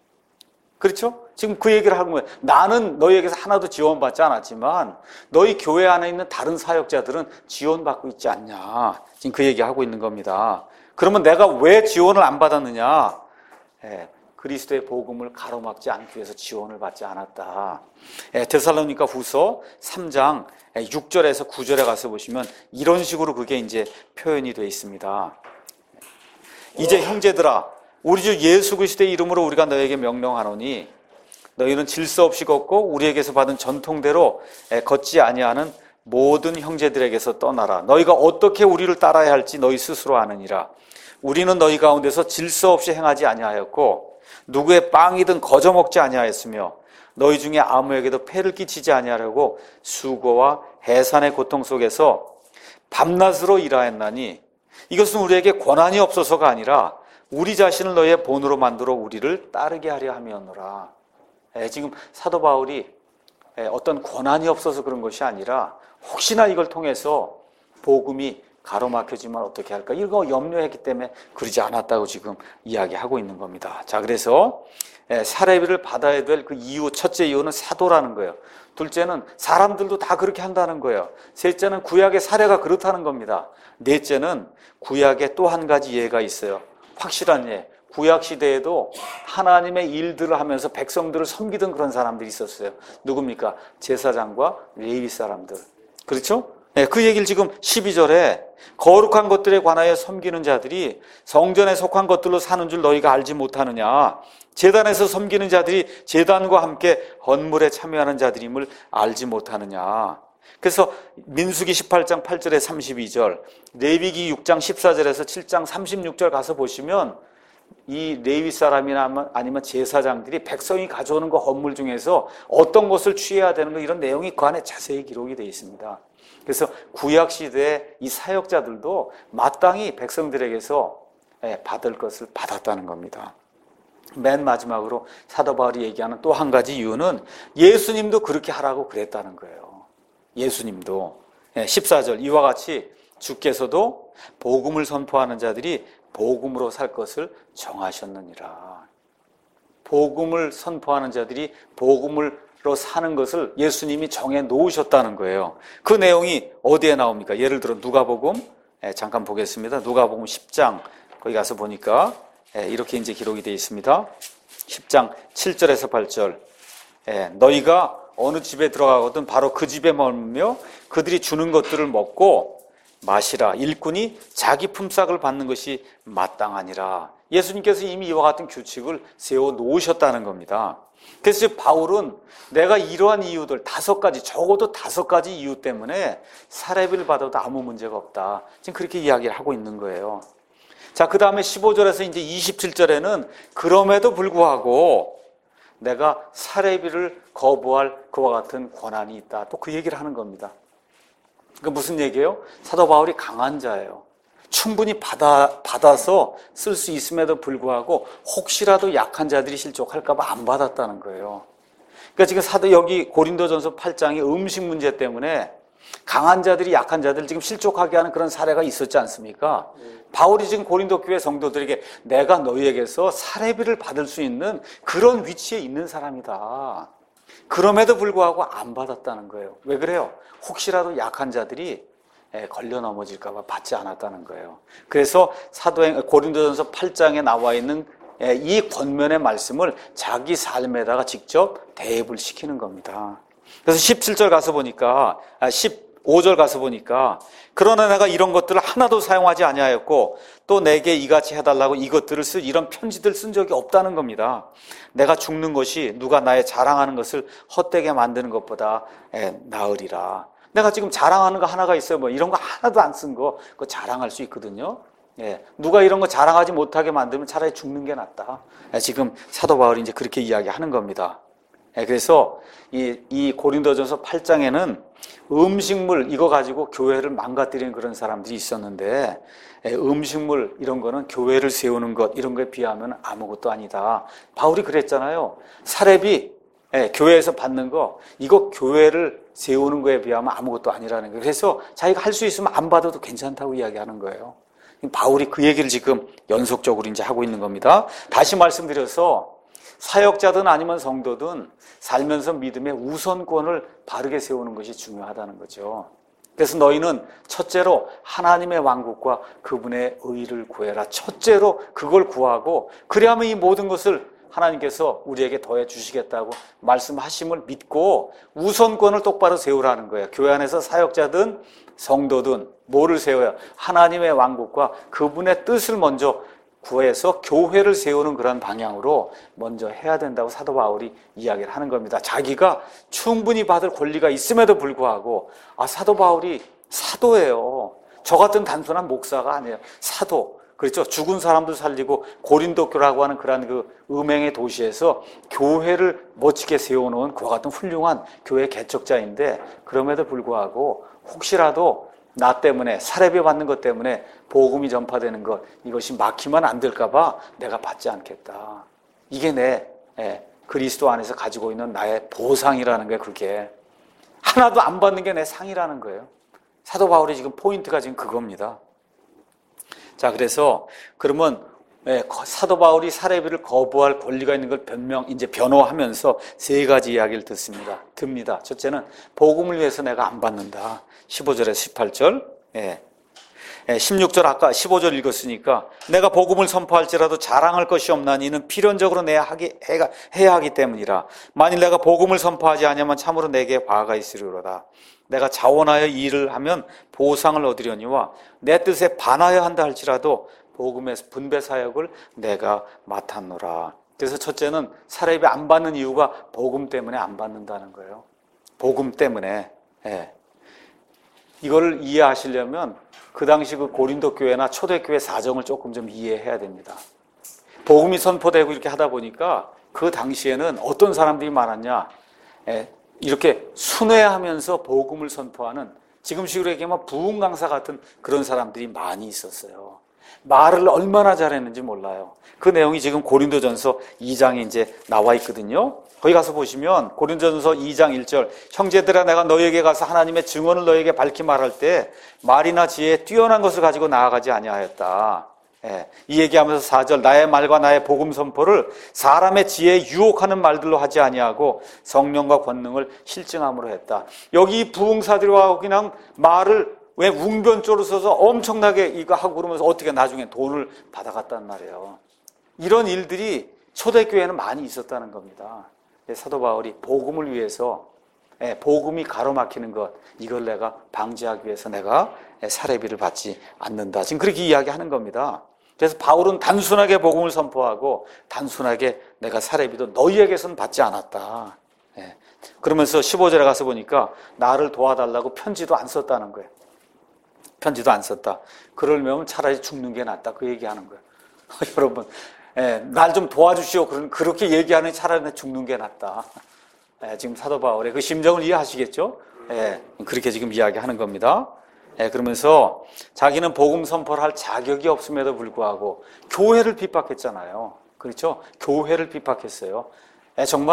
그렇죠? 지금 그 얘기를 하는 거예요. 나는 너희에게서 하나도 지원받지 않았지만 너희 교회 안에 있는 다른 사역자들은 지원받고 있지 않냐. 지금 그 얘기하고 있는 겁니다. 그러면 내가 왜 지원을 안 받았느냐? 예, 그리스도의 복음을 가로막지 않기 위해서 지원을 받지 않았다. 예, 데살로니가 후서 삼 장 육 절에서 구 절에 가서 보시면 이런 식으로 그게 이제 표현이 되어 있습니다. 이제 형제들아, 우리 주 예수 그리스도의 이름으로 우리가 너에게 명령하노니 너희는 질서 없이 걷고 우리에게서 받은 전통대로 걷지 아니하는 모든 형제들에게서 떠나라. 너희가 어떻게 우리를 따라야 할지 너희 스스로 아느니라. 우리는 너희 가운데서 질서 없이 행하지 아니하였고 누구의 빵이든 거저 먹지 아니하였으며 너희 중에 아무에게도 폐를 끼치지 아니하려고 수고와 해산의 고통 속에서 밤낮으로 일하였나니 이것은 우리에게 권한이 없어서가 아니라 우리 자신을 너희의 본으로 만들어 우리를 따르게 하려 함이었노라. 예, 지금 사도 바울이 예, 어떤 권한이 없어서 그런 것이 아니라 혹시나 이걸 통해서 복음이 가로막혀지면 어떻게 할까? 이거 염려했기 때문에 그러지 않았다고 지금 이야기하고 있는 겁니다. 자, 그래서 사례비를 받아야 될 그 이유, 첫째 이유는 사도라는 거예요. 둘째는 사람들도 다 그렇게 한다는 거예요. 셋째는 구약의 사례가 그렇다는 겁니다. 넷째는 구약에 또 한 가지 예가 있어요. 확실한 예. 구약 시대에도 하나님의 일들을 하면서 백성들을 섬기던 그런 사람들이 있었어요. 누굽니까? 제사장과 레위 사람들. 그렇죠? 네, 그 얘기를 지금 십이 절에 거룩한 것들에 관하여 섬기는 자들이 성전에 속한 것들로 사는 줄 너희가 알지 못하느냐. 제단에서 섬기는 자들이 제단과 함께 헌물에 참여하는 자들임을 알지 못하느냐. 그래서 민수기 십팔 장 팔 절에 삼십이 절, 레위기 육 장 십사 절에서 칠 장 삼십육 절 가서 보시면 이 레위 사람이나 아니면 제사장들이 백성이 가져오는 그 헌물 중에서 어떤 것을 취해야 되는 거 이런 내용이 그 안에 자세히 기록이 되어 있습니다. 그래서 구약 시대의 이 사역자들도 마땅히 백성들에게서 받을 것을 받았다는 겁니다. 맨 마지막으로 사도 바울이 얘기하는 또 한 가지 이유는 예수님도 그렇게 하라고 그랬다는 거예요. 예수님도 십사 절 이와 같이 주께서도 복음을 선포하는 자들이 복음으로 살 것을 정하셨느니라. 복음을 선포하는 자들이 복음으로 사는 것을 예수님이 정해 놓으셨다는 거예요. 그 내용이 어디에 나옵니까? 예를 들어 누가복음 잠깐 보겠습니다. 누가복음 십 장 거기 가서 보니까 이렇게 이제 기록이 되어 있습니다. 십 장 칠 절에서 팔 절 너희가 어느 집에 들어가거든 바로 그 집에 머물며 그들이 주는 것들을 먹고 마시라. 일꾼이 자기 품삯을 받는 것이 마땅하니라. 예수님께서 이미 이와 같은 규칙을 세워 놓으셨다는 겁니다. 그래서 바울은 내가 이러한 이유들 다섯 가지, 적어도 다섯 가지 이유 때문에 사례비를 받아도 아무 문제가 없다. 지금 그렇게 이야기를 하고 있는 거예요. 자, 그 다음에 십오 절에서 이제 이십칠 절에는 그럼에도 불구하고 내가 사례비를 거부할 그와 같은 권한이 있다. 또 그 얘기를 하는 겁니다. 그 무슨 얘기예요? 사도 바울이 강한 자예요. 충분히 받아, 받아서 쓸 수 있음에도 불구하고 혹시라도 약한 자들이 실족할까 봐 안 받았다는 거예요. 그러니까 지금 사도 여기 고린도전서 팔 장이 음식 문제 때문에 강한 자들이 약한 자들을 지금 실족하게 하는 그런 사례가 있었지 않습니까? 음. 바울이 지금 고린도 교회 성도들에게 내가 너희에게서 사례비를 받을 수 있는 그런 위치에 있는 사람이다. 그럼에도 불구하고 안 받았다는 거예요. 왜 그래요? 혹시라도 약한 자들이 걸려 넘어질까 봐 받지 않았다는 거예요. 그래서 사도행 고린도전서 팔 장에 나와 있는 이 권면의 말씀을 자기 삶에다가 직접 대입을 시키는 겁니다. 그래서 십칠 절 가서 보니까 십오 절 가서 보니까 그러나 내가 이런 것들을 하나도 사용하지 아니하였고 또 내게 이같이 해달라고 이것들을 쓸 이런 편지들 쓴 적이 없다는 겁니다. 내가 죽는 것이 누가 나의 자랑하는 것을 헛되게 만드는 것보다 나으리라. 내가 지금 자랑하는 거 하나가 있어요. 뭐 이런 거 하나도 안 쓴 거 그거 자랑할 수 있거든요. 예, 누가 이런 거 자랑하지 못하게 만들면 차라리 죽는 게 낫다. 예, 지금 사도 바울이 이제 그렇게 이야기하는 겁니다. 예, 그래서 이, 이 고린도전서 팔 장에는 음식물 이거 가지고 교회를 망가뜨리는 그런 사람들이 있었는데 예, 음식물 이런 거는 교회를 세우는 것 이런 거에 비하면 아무것도 아니다. 바울이 그랬잖아요. 사례비 예, 교회에서 받는 거 이거 교회를 세우는 거에 비하면 아무것도 아니라는 거예요. 그래서 자기가 할 수 있으면 안 받아도 괜찮다고 이야기하는 거예요. 바울이 그 얘기를 지금 연속적으로 이제 하고 있는 겁니다. 다시 말씀드려서 사역자든 아니면 성도든 살면서 믿음의 우선권을 바르게 세우는 것이 중요하다는 거죠. 그래서 너희는 첫째로 하나님의 왕국과 그분의 의를 구해라. 첫째로 그걸 구하고 그래야만 이 모든 것을 하나님께서 우리에게 더해 주시겠다고 말씀하심을 믿고 우선권을 똑바로 세우라는 거예요. 교회 안에서 사역자든 성도든 뭐를 세워야 하나님의 왕국과 그분의 뜻을 먼저 구해서 교회를 세우는 그런 방향으로 먼저 해야 된다고 사도 바울이 이야기를 하는 겁니다. 자기가 충분히 받을 권리가 있음에도 불구하고 아 사도 바울이 사도예요. 저 같은 단순한 목사가 아니에요. 사도. 그렇죠. 죽은 사람도 살리고 고린도교라고 하는 그런 그 음행의 도시에서 교회를 멋지게 세워놓은 그와 같은 훌륭한 교회 개척자인데 그럼에도 불구하고 혹시라도 나 때문에 사례비 받는 것 때문에 복음이 전파되는 것 이것이 막히면 안 될까 봐 내가 받지 않겠다. 이게 내 예, 그리스도 안에서 가지고 있는 나의 보상이라는 거예요. 그게 하나도 안 받는 게 내 상이라는 거예요. 사도 바울의 지금 포인트가 지금 그겁니다. 자, 그래서 그러면 사도 바울이 사례비를 거부할 권리가 있는 걸 변명 이제 변호하면서 세 가지 이야기를 듣습니다. 듭니다. 첫째는 복음을 위해서 내가 안 받는다. 십오 절에서 십팔 절. 예. 십육 절 아까 십오 절 읽었으니까 내가 복음을 선포할지라도 자랑할 것이 없나니 이는 필연적으로 내야 하기, 해야 하기 때문이라. 만일 내가 복음을 선포하지 않으면 참으로 내게 화가 있으리로다. 내가 자원하여 이 일을 하면 보상을 얻으려니와 내 뜻에 반하여 한다 할지라도 복음의 분배 사역을 내가 맡았노라. 그래서 첫째는 사례비 안 받는 이유가 복음 때문에 안 받는다는 거예요. 복음 때문에. 예. 이걸 이해하시려면 그 당시 그 고린도 교회나 초대교회 사정을 조금 좀 이해해야 됩니다. 복음이 선포되고 이렇게 하다 보니까 그 당시에는 어떤 사람들이 많았냐. 예. 이렇게 순회하면서 복음을 선포하는 지금식으로 얘기하면 부흥 강사 같은 그런 사람들이 많이 있었어요. 말을 얼마나 잘했는지 몰라요. 그 내용이 지금 고린도전서 이 장에 이제 나와 있거든요. 거기 가서 보시면 고린도전서 이 장 일 절 형제들아 내가 너희에게 가서 하나님의 증언을 너희에게 밝히 말할 때 말이나 지혜에 뛰어난 것을 가지고 나아가지 아니하였다. 예, 이 얘기하면서 사 절 나의 말과 나의 복음 선포를 사람의 지혜에 유혹하는 말들로 하지 아니하고 성령과 권능을 실증함으로 했다. 여기 부흥사들과 그냥 말을 왜 웅변조로 써서 엄청나게 이거 하고 그러면서 어떻게 나중에 돈을 받아갔단 말이에요. 이런 일들이 초대교회에는 많이 있었다는 겁니다. 사도 바울이 복음을 위해서 복음이 가로막히는 것 이걸 내가 방지하기 위해서 내가 사례비를 받지 않는다. 지금 그렇게 이야기하는 겁니다. 그래서 바울은 단순하게 복음을 선포하고 단순하게 내가 사례비도 너희에게서는 받지 않았다. 그러면서 십오 절에 가서 보니까 나를 도와달라고 편지도 안 썼다는 거예요. 편지도 안 썼다. 그러려면 차라리 죽는 게 낫다. 그 얘기하는 거예요. 여러분, 예, 날 좀 도와주시오. 그렇게 얘기하는 차라리 죽는 게 낫다. 예, 지금 사도 바울의 그 심정을 이해하시겠죠? 예, 그렇게 지금 이야기하는 겁니다. 예, 그러면서 자기는 복음 선포를 할 자격이 없음에도 불구하고 교회를 핍박했잖아요. 그렇죠? 교회를 핍박했어요. 예, 정말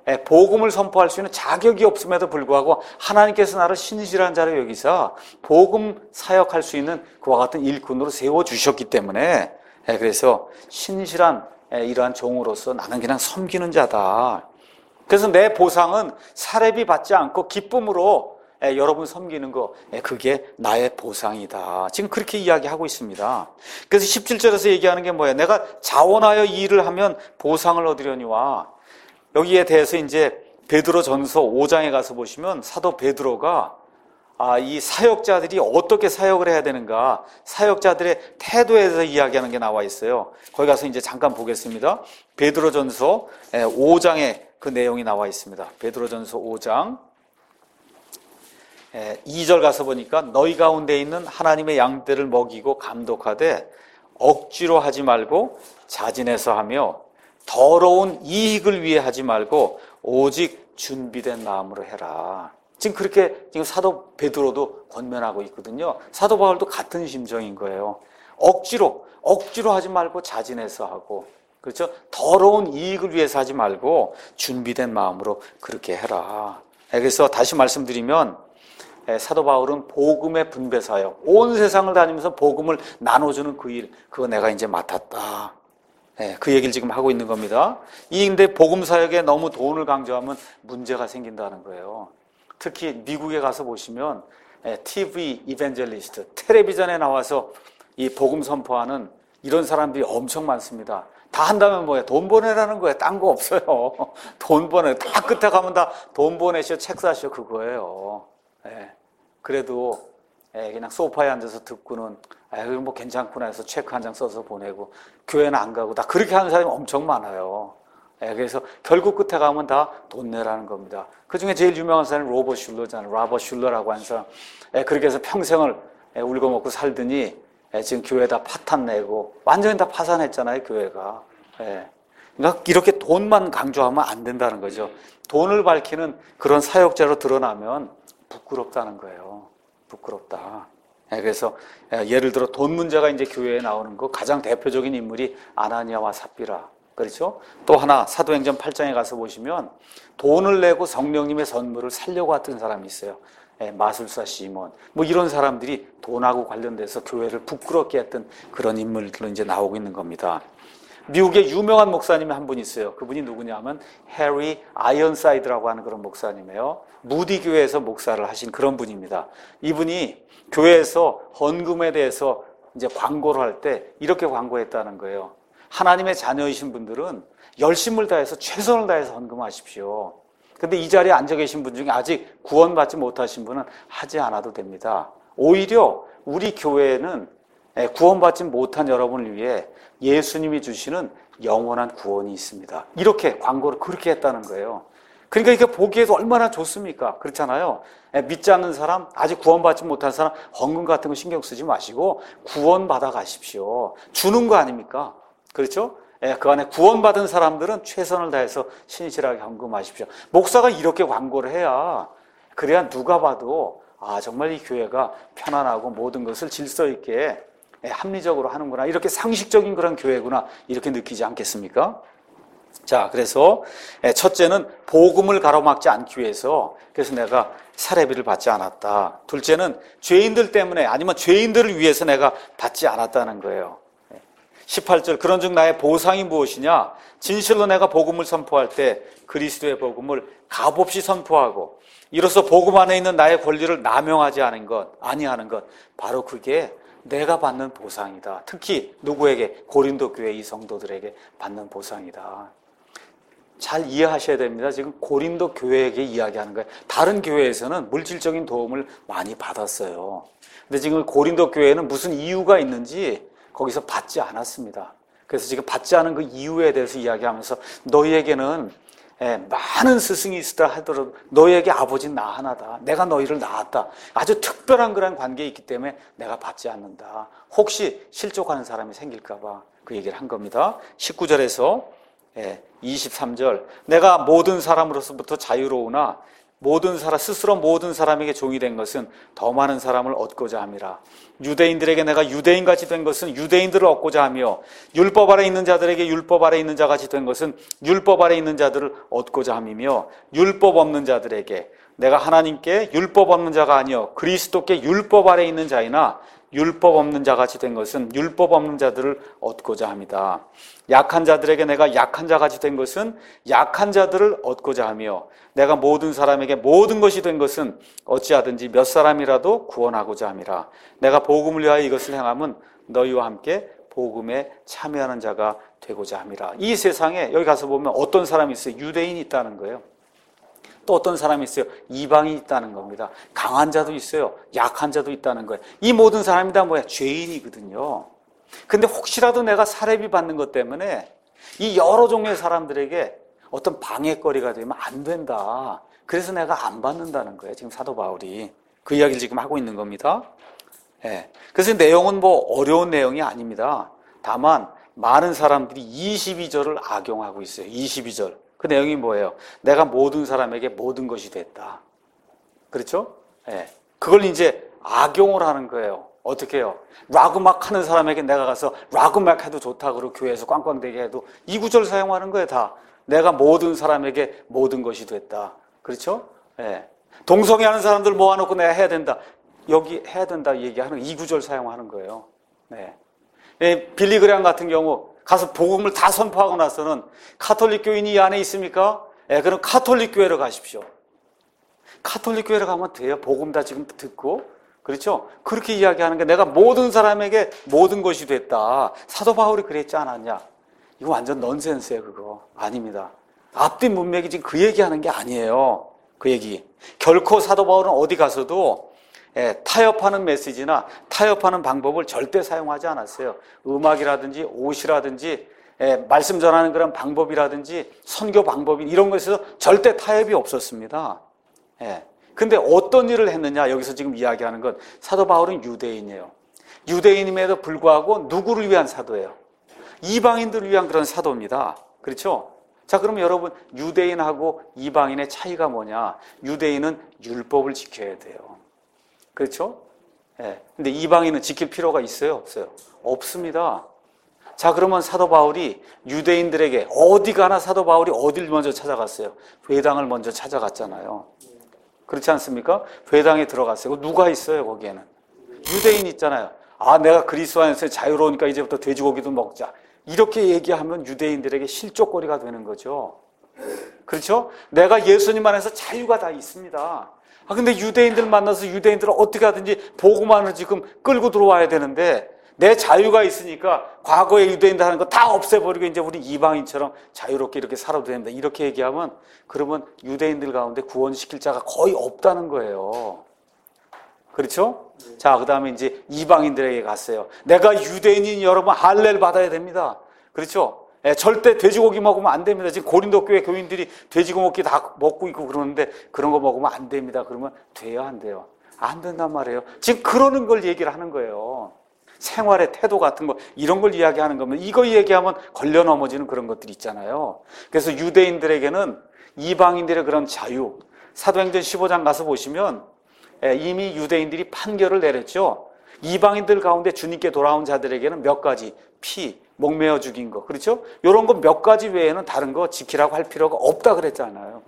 복음을 선포할 수 있는 자격이 없음에도 불구하고 하나님께서 나를 신실한 자로 여기사 복음 사역할 수 있는 그와 같은 일꾼으로 세워주셨기 때문에 그래서 신실한 이러한 종으로서 나는 그냥 섬기는 자다. 그래서 내 보상은 사례비 받지 않고 기쁨으로 여러분 섬기는 거, 그게 나의 보상이다. 지금 그렇게 이야기하고 있습니다. 그래서 십칠 절에서 얘기하는 게 뭐예요? 내가 자원하여 이 일을 하면 보상을 얻으려니와. 여기에 대해서 이제 베드로전서 오 장에 가서 보시면 사도 베드로가 아, 이 사역자들이 어떻게 사역을 해야 되는가, 사역자들의 태도에 대해서 이야기하는 게 나와 있어요. 거기 가서 이제 잠깐 보겠습니다. 베드로전서 오 장에 그 내용이 나와 있습니다. 베드로전서 오 장 이 절 가서 보니까 너희 가운데 있는 하나님의 양떼를 먹이고 감독하되 억지로 하지 말고 자진해서 하며 더러운 이익을 위해 하지 말고 오직 준비된 마음으로 해라. 지금 그렇게 지금 사도 베드로도 권면하고 있거든요. 사도 바울도 같은 심정인 거예요. 억지로 억지로 하지 말고 자진해서 하고, 그렇죠? 더러운 이익을 위해서 하지 말고 준비된 마음으로 그렇게 해라. 그래서 다시 말씀드리면 사도 바울은 복음의 분배사역, 온 세상을 다니면서 복음을 나눠주는 그 일, 그거 내가 이제 맡았다. 그 얘기를 지금 하고 있는 겁니다. 이 근데 복음 사역에 너무 돈을 강조하면 문제가 생긴다는 거예요. 특히 미국에 가서 보시면 티비 이벤젤리스트, 텔레비전에 나와서 이 복음 선포하는 이런 사람들이 엄청 많습니다. 다 한다면 뭐예요? 돈 보내라는 거예요. 딴 거 없어요. 돈 보내. 다 끝에 가면 다 돈 보내시오, 책 사시오, 그거예요. 예. 그래도 예, 그냥 소파에 앉아서 듣고는 아, 뭐 괜찮구나 해서 체크 한 장 써서 보내고 교회는 안 가고 다 그렇게 하는 사람이 엄청 많아요. 예, 그래서 결국 끝에 가면 다 돈 내라는 겁니다. 그 중에 제일 유명한 사람이 로버트 슐러잖아요. 로버트 슐러라고 하는 사람. 예, 그렇게 해서 평생을 예, 울고 먹고 살더니 예, 지금 교회에다 파탄 내고 완전히 다 파산했잖아요, 교회가. 예. 그러니까 이렇게 돈만 강조하면 안 된다는 거죠. 돈을 밝히는 그런 사역자로 드러나면 부끄럽다는 거예요. 부끄럽다. 그래서 예를 들어 돈 문제가 이제 교회에 나오는 거 가장 대표적인 인물이 아나니아와 삽비라. 그렇죠? 또 하나 사도행전 팔 장에 가서 보시면 돈을 내고 성령님의 선물을 살려고 했던 사람이 있어요. 마술사 시몬. 뭐 이런 사람들이 돈하고 관련돼서 교회를 부끄럽게 했던 그런 인물들로 이제 나오고 있는 겁니다. 미국에 유명한 목사님이 한 분 있어요. 그분이 누구냐면 해리 아이언사이드라고 하는 그런 목사님이에요. 무디 교회에서 목사를 하신 그런 분입니다. 이분이 교회에서 헌금에 대해서 이제 광고를 할 때 이렇게 광고했다는 거예요. 하나님의 자녀이신 분들은 열심을 다해서 최선을 다해서 헌금하십시오. 근데 이 자리에 앉아 계신 분 중에 아직 구원받지 못하신 분은 하지 않아도 됩니다. 오히려 우리 교회는 구원받지 못한 여러분을 위해 예수님이 주시는 영원한 구원이 있습니다. 이렇게 광고를 그렇게 했다는 거예요. 그러니까 이게 보기에도 얼마나 좋습니까? 그렇잖아요. 믿지 않는 사람, 아직 구원받지 못한 사람 헌금 같은 거 신경 쓰지 마시고 구원받아 가십시오. 주는 거 아닙니까? 그렇죠? 그 안에 구원받은 사람들은 최선을 다해서 신실하게 헌금하십시오. 목사가 이렇게 광고를 해야, 그래야 누가 봐도 아, 정말 이 교회가 편안하고 모든 것을 질서 있게 합리적으로 하는구나, 이렇게 상식적인 그런 교회구나, 이렇게 느끼지 않겠습니까? 자, 그래서 첫째는 복음을 가로막지 않기 위해서, 그래서 내가 사례비를 받지 않았다. 둘째는 죄인들 때문에, 아니면 죄인들을 위해서 내가 받지 않았다는 거예요. 십팔 절, 그런즉 나의 보상이 무엇이냐? 진실로 내가 복음을 선포할 때 그리스도의 복음을 값없이 선포하고 이로써 복음 안에 있는 나의 권리를 남용하지 않은 것, 아니하는 것, 바로 그게 내가 받는 보상이다. 특히 누구에게? 고린도 교회 이 성도들에게 받는 보상이다. 잘 이해하셔야 됩니다. 지금 고린도 교회에게 이야기하는 거예요. 다른 교회에서는 물질적인 도움을 많이 받았어요. 근데 지금 고린도 교회는 무슨 이유가 있는지 거기서 받지 않았습니다. 그래서 지금 받지 않은 그 이유에 대해서 이야기하면서 너희에게는 많은 스승이 있으라 하더라도 너희에게 아버지는 나 하나다. 내가 너희를 낳았다. 아주 특별한 그런 관계에 있기 때문에 내가 받지 않는다. 혹시 실족하는 사람이 생길까 봐 그 얘기를 한 겁니다. 십구 절에서 이십삼 절, 내가 모든 사람으로서부터 자유로우나 모든 사람 스스로 모든 사람에게 종이 된 것은 더 많은 사람을 얻고자 함이라. 유대인들에게 내가 유대인같이 된 것은 유대인들을 얻고자 하며 율법 아래 있는 자들에게 율법 아래 있는 자같이 된 것은 율법 아래 있는 자들을 얻고자 함이며 율법 없는 자들에게 내가 하나님께 율법 없는 자가 아니요 그리스도께 율법 아래 있는 자이나 율법 없는 자같이 된 것은 율법 없는 자들을 얻고자 합니다. 약한 자들에게 내가 약한 자같이 된 것은 약한 자들을 얻고자 하며 내가 모든 사람에게 모든 것이 된 것은 어찌하든지 몇 사람이라도 구원하고자 함이라. 내가 복음을 위하여 이것을 행함은 너희와 함께 복음에 참여하는 자가 되고자 함이라. 이 세상에 여기 가서 보면 어떤 사람이 있어요? 유대인이 있다는 거예요. 또 어떤 사람이 있어요? 이방인이 있다는 겁니다. 강한 자도 있어요. 약한 자도 있다는 거예요. 이 모든 사람이 다 뭐야? 죄인이거든요. 근데 혹시라도 내가 사례비 받는 것 때문에 이 여러 종류의 사람들에게 어떤 방해거리가 되면 안 된다. 그래서 내가 안 받는다는 거예요. 지금 사도 바울이. 그 이야기를 지금 하고 있는 겁니다. 예. 그래서 내용은 뭐 어려운 내용이 아닙니다. 다만 많은 사람들이 이십이 절을 악용하고 있어요. 이십이 절. 그 내용이 뭐예요? 내가 모든 사람에게 모든 것이 됐다. 그렇죠? 예. 그걸 이제 악용을 하는 거예요. 어떻게 해요? 라고 막 하는 사람에게 내가 가서 라고 막 해도 좋다 그러고 교회에서 꽝꽝대게 해도 이 구절 사용하는 거예요. 다. 내가 모든 사람에게 모든 것이 됐다. 그렇죠? 예. 동성애하는 사람들 모아놓고 내가 해야 된다. 여기 해야 된다 얘기하는 이 구절 사용하는 거예요. 네. 예. 빌리그레암 같은 경우 가서 복음을 다 선포하고 나서는 카톨릭 교인이 이 안에 있습니까? 예, 그럼 카톨릭 교회로 가십시오. 카톨릭 교회로 가면 돼요. 복음 다 지금 듣고. 그렇죠? 그렇게 이야기하는 게 내가 모든 사람에게 모든 것이 됐다. 사도 바울이 그랬지 않았냐? 이거 완전 넌센스예요, 그거. 아닙니다. 앞뒤 문맥이 지금 그 얘기하는 게 아니에요. 그 얘기. 결코 사도 바울은 어디 가서도 예, 타협하는 메시지나 타협하는 방법을 절대 사용하지 않았어요. 음악이라든지 옷이라든지 예, 말씀 전하는 그런 방법이라든지 선교 방법이 이런 것에서 절대 타협이 없었습니다. 예. 근데 어떤 일을 했느냐? 여기서 지금 이야기하는 건 사도 바울은 유대인이에요. 유대인임에도 불구하고 누구를 위한 사도예요? 이방인들을 위한 그런 사도입니다. 그렇죠? 자, 그러면 여러분 유대인하고 이방인의 차이가 뭐냐? 유대인은 율법을 지켜야 돼요. 그렇죠? 예. 근데 이방인은 지킬 필요가 있어요? 없어요? 없습니다. 자, 그러면 사도 바울이 유대인들에게 어디 가나 사도 바울이 어딜 먼저 찾아갔어요? 회당을 먼저 찾아갔잖아요. 그렇지 않습니까? 회당에 들어갔어요. 누가 있어요, 거기에는? 유대인 있잖아요. 아, 내가 그리스도 안에서 자유로우니까 이제부터 돼지고기도 먹자. 이렇게 얘기하면 유대인들에게 실족거리가 되는 거죠. 그렇죠? 내가 예수님 안에서 자유가 다 있습니다. 아, 근데 유대인들 만나서 유대인들을 어떻게 하든지 복음만을 지금 끌고 들어와야 되는데 내 자유가 있으니까 과거에 유대인들 하는 거 다 없애버리고 이제 우리 이방인처럼 자유롭게 이렇게 살아도 된다. 이렇게 얘기하면 그러면 유대인들 가운데 구원시킬 자가 거의 없다는 거예요. 그렇죠? 자, 그 다음에 이제 이방인들에게 갔어요. 내가 유대인인 여러분 할례를 받아야 됩니다. 그렇죠? 예, 절대 돼지고기 먹으면 안 됩니다. 지금 고린도 교회 교인들이 돼지고기 다 먹고 있고 그러는데 그런 거 먹으면 안 됩니다. 그러면 돼요, 안 돼요? 안 된단 말이에요. 지금 그러는 걸 얘기를 하는 거예요. 생활의 태도 같은 거 이런 걸 이야기하는 거면 이거 얘기하면 걸려 넘어지는 그런 것들이 있잖아요. 그래서 유대인들에게는 이방인들의 그런 자유, 사도행전 십오 장 가서 보시면 이미 유대인들이 판결을 내렸죠. 이방인들 가운데 주님께 돌아온 자들에게는 몇 가지 피, 목매어 죽인 거, 그렇죠? 이런 거 몇 가지 외에는 다른 거 지키라고 할 필요가 없다 그랬잖아요.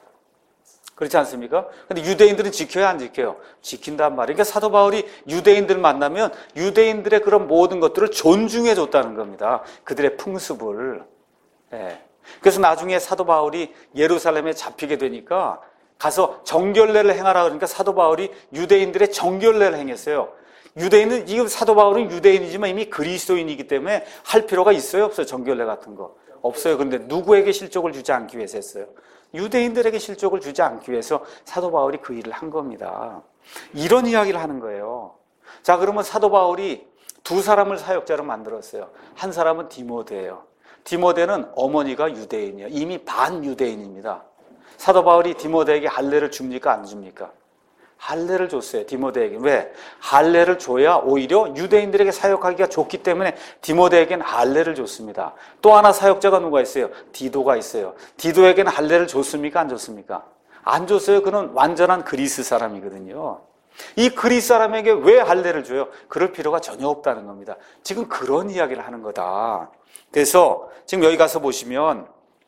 그렇지 않습니까? 근데 유대인들은 지켜야 안 지켜요? 지킨단 말이에요. 그러니까 사도 바울이 유대인들 만나면 유대인들의 그런 모든 것들을 존중해 줬다는 겁니다. 그들의 풍습을. 예. 그래서 나중에 사도 바울이 예루살렘에 잡히게 되니까 가서 정결례를 행하라 그러니까 사도 바울이 유대인들의 정결례를 행했어요. 유대인은, 지금 사도 바울은 유대인이지만 이미 그리스도인이기 때문에 할 필요가 있어요? 없어요? 정결례 같은 거. 없어요. 그런데 누구에게 실족을 주지 않기 위해서 했어요? 유대인들에게 실족을 주지 않기 위해서 사도 바울이 그 일을 한 겁니다. 이런 이야기를 하는 거예요. 자, 그러면 사도 바울이 두 사람을 사역자로 만들었어요. 한 사람은 디모데예요. 디모데는 어머니가 유대인이에요. 이미 반유대인입니다. 사도 바울이 디모데에게 할례를 줍니까? 안 줍니까? 할례를 줬어요. 디모데에게. 왜? 할례를 줘야 오히려 유대인들에게 사역하기가 좋기 때문에 디모데에게는 할례를 줬습니다. 또 하나 사역자가 누가 있어요? 디도가 있어요. 디도에게는 할례를 줬습니까? 안 줬습니까? 안 줬어요. 그는 완전한 그리스 사람이거든요. 이 그리스 사람에게 왜 할례를 줘요? 그럴 필요가 전혀 없다는 겁니다. 지금 그런 이야기를 하는 거다. 그래서 지금 여기 가서 보시면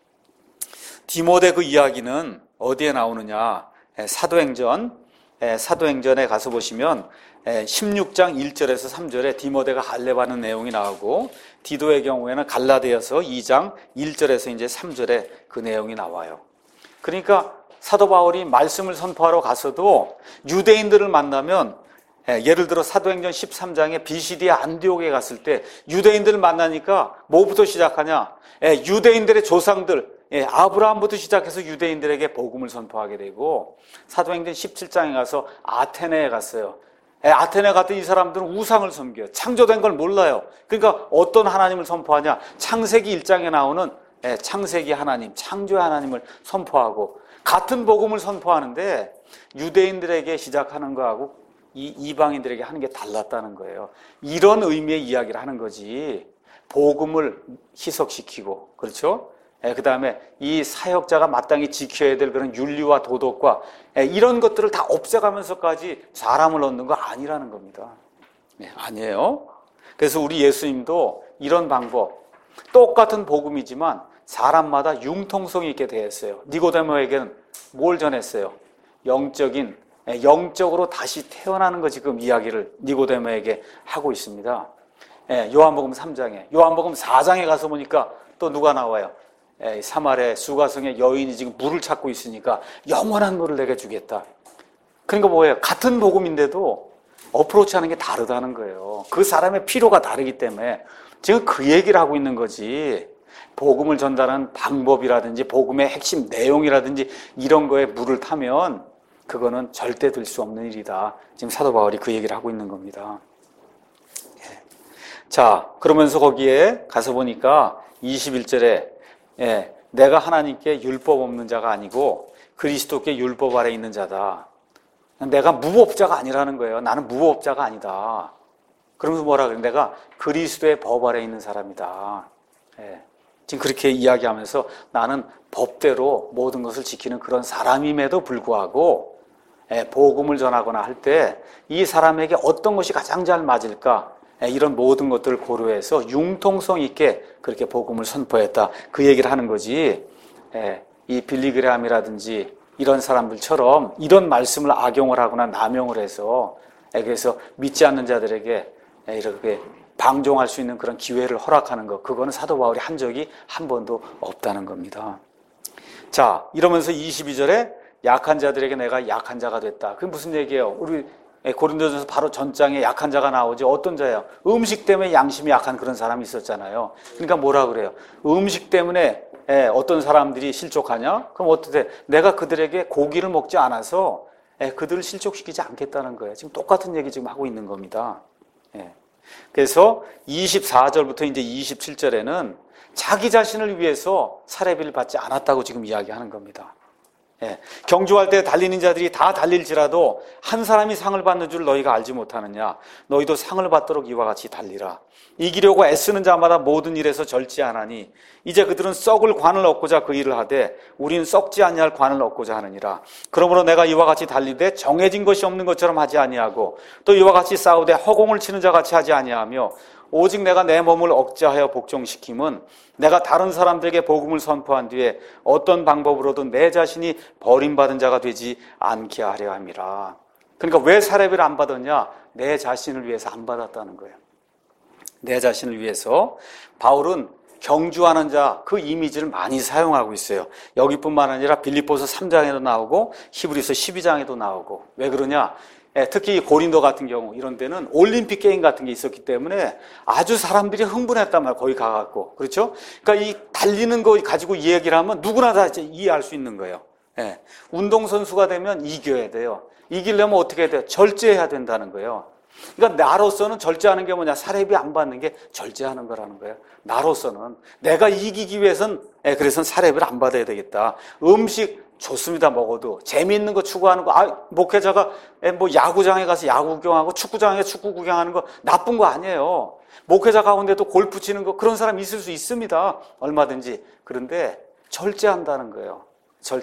디모데 그 이야기는 어디에 나오느냐? 사도행전, 사도행전에 가서 보시면 십육 장 일 절에서 삼 절에 디모데가 할례 받는 내용이 나오고, 디도의 경우에는 갈라디아서 이 장 일 절에서 이제 삼 절에 그 내용이 나와요. 그러니까 사도 바울이 말씀을 선포하러 가서도 유대인들을 만나면, 예를 들어 사도행전 십삼 장에 비시디의 안디옥에 갔을 때 유대인들을 만나니까 뭐부터 시작하냐? 유대인들의 조상들, 아브라함부터 시작해서 유대인들에게 복음을 선포하게 되고, 사도행전 십칠 장에 가서 아테네에 갔어요. 아테네 갔던 이 사람들은 우상을 섬겨요. 창조된 걸 몰라요. 그러니까 어떤 하나님을 선포하냐? 창세기 일 장에 나오는 창세기 하나님, 창조의 하나님을 선포하고, 같은 복음을 선포하는데 유대인들에게 시작하는 거하고 이 이방인들에게 하는 게 달랐다는 거예요. 이런 의미의 이야기를 하는 거지, 복음을 희석시키고, 그렇죠? 그 다음에 이 사역자가 마땅히 지켜야 될 그런 윤리와 도덕과 이런 것들을 다 없애가면서까지 사람을 얻는 거 아니라는 겁니다. 네, 아니에요. 그래서 우리 예수님도 이런 방법, 똑같은 복음이지만 사람마다 융통성이 있게 대했어요. 니고데모에게는 뭘 전했어요? 영적인, 영적으로 다시 태어나는 거 지금 이야기를 니고데모에게 하고 있습니다. 요한복음 삼 장에, 요한복음 사 장에 가서 보니까 또 누가 나와요? 사마리아 수가성의 여인이 지금 물을 찾고 있으니까 영원한 물을 내게 주겠다. 그러니까 뭐예요? 같은 복음인데도 어프로치하는 게 다르다는 거예요. 그 사람의 필요가 다르기 때문에 지금 그 얘기를 하고 있는 거지, 복음을 전달하는 방법이라든지 복음의 핵심 내용이라든지 이런 거에 물을 타면 그거는 절대 될 수 없는 일이다. 지금 사도 바울이 그 얘기를 하고 있는 겁니다. 자, 그러면서 거기에 가서 보니까 이십일 절에 예, 내가 하나님께 율법 없는 자가 아니고 그리스도께 율법 아래 있는 자다. 내가 무법자가 아니라는 거예요. 나는 무법자가 아니다. 그러면서 뭐라 그래? 내가 그리스도의 법 아래 있는 사람이다. 예, 지금 그렇게 이야기하면서 나는 법대로 모든 것을 지키는 그런 사람임에도 불구하고, 예, 복음을 전하거나 할 때 이 사람에게 어떤 것이 가장 잘 맞을까? 이런 모든 것들을 고려해서 융통성 있게 그렇게 복음을 선포했다. 그 얘기를 하는 거지, 이 빌리그레함이라든지 이런 사람들처럼 이런 말씀을 악용을 하거나 남용을 해서, 그래서 믿지 않는 자들에게 이렇게 방종할 수 있는 그런 기회를 허락하는 것, 그거는 사도 바울이 한 적이 한 번도 없다는 겁니다. 자, 이러면서 이십이 절에 약한 자들에게 내가 약한 자가 됐다. 그게 무슨 얘기예요? 우리 고린도전서 바로 전장에 약한 자가 나오지. 어떤 자예요? 음식 때문에 양심이 약한 그런 사람이 있었잖아요. 그러니까 뭐라 그래요? 음식 때문에 어떤 사람들이 실족하냐? 그럼 어떻게? 내가 그들에게 고기를 먹지 않아서 그들을 실족시키지 않겠다는 거예요. 지금 똑같은 얘기 지금 하고 있는 겁니다. 그래서 이십사 절부터 이제 이십칠 절에는 자기 자신을 위해서 사례비를 받지 않았다고 지금 이야기하는 겁니다. 예, 경주할 때 달리는 자들이 다 달릴지라도 한 사람이 상을 받는 줄 너희가 알지 못하느냐? 너희도 상을 받도록 이와 같이 달리라. 이기려고 애쓰는 자마다 모든 일에서 절제하나니 이제 그들은 썩을 관을 얻고자 그 일을 하되 우리는 썩지 아니할 관을 얻고자 하느니라. 그러므로 내가 이와 같이 달리되 정해진 것이 없는 것처럼 하지 아니하고 또 이와 같이 싸우되 허공을 치는 자 같이 하지 아니하며 오직 내가 내 몸을 억제하여 복종시킴은 내가 다른 사람들에게 복음을 선포한 뒤에 어떤 방법으로든 내 자신이 버림받은 자가 되지 않게 하려 함이라. 그러니까 왜 사례비를 안 받았냐? 내 자신을 위해서 안 받았다는 거예요. 내 자신을 위해서. 바울은 경주하는 자, 그 이미지를 많이 사용하고 있어요. 여기뿐만 아니라 빌립보서 삼 장에도 나오고 히브리서 십이 장에도 나오고. 왜 그러냐? 특히 고린도 같은 경우 이런 데는 올림픽 게임 같은 게 있었기 때문에 아주 사람들이 흥분했단 말이에요. 거기 가갖고. 그렇죠? 그러니까 이 달리는 거 가지고 이 얘기를 하면 누구나 다 이해할 수 있는 거예요. 예. 운동선수가 되면 이겨야 돼요. 이기려면 어떻게 해야 돼요? 절제해야 된다는 거예요. 그러니까 나로서는 절제하는 게 뭐냐? 사례비 안 받는 게 절제하는 거라는 거예요. 나로서는. 내가 이기기 위해서는, 예, 그래서 사례비를 안 받아야 되겠다. 음식 좋습니다. 먹어도 재미있는 거 추구하는 거, 아, 목회자가 뭐 야구장에 가서 야구 구경하고 축구장에 축구 구경하는 거 나쁜 거 아니에요. 목회자 가운데도 골프 치는 거 그런 사람 있을 수 있습니다. 얼마든지. 그런데 절제한다는 거예요. 절제.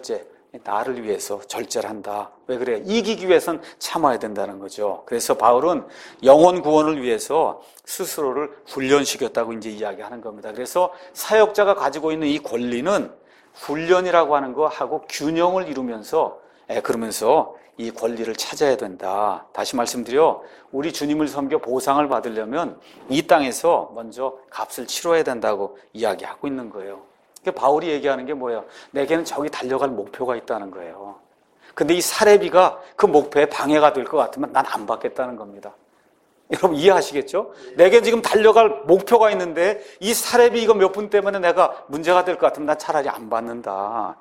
나를 위해서 절제를 한다. 왜 그래요? 이기기 위해선 참아야 된다는 거죠. 그래서 바울은 영혼 구원을 위해서 스스로를 훈련시켰다고 이제 이야기하는 겁니다. 그래서 사역자가 가지고 있는 이 권리는 훈련이라고 하는 거하고 균형을 이루면서, 예, 그러면서 이 권리를 찾아야 된다. 다시 말씀드려, 우리 주님을 섬겨 보상을 받으려면 이 땅에서 먼저 값을 치러야 된다고 이야기하고 있는 거예요. 그러니까 바울이 얘기하는 게 뭐예요? 내게는 저기 달려갈 목표가 있다는 거예요. 근데 이 사례비가 그 목표에 방해가 될 것 같으면 난 안 받겠다는 겁니다. 여러분 이해하시겠죠? 내게 지금 달려갈 목표가 있는데 이 사례비 이거 몇 분 때문에 내가 문제가 될 것 같으면 난 차라리 안 받는다.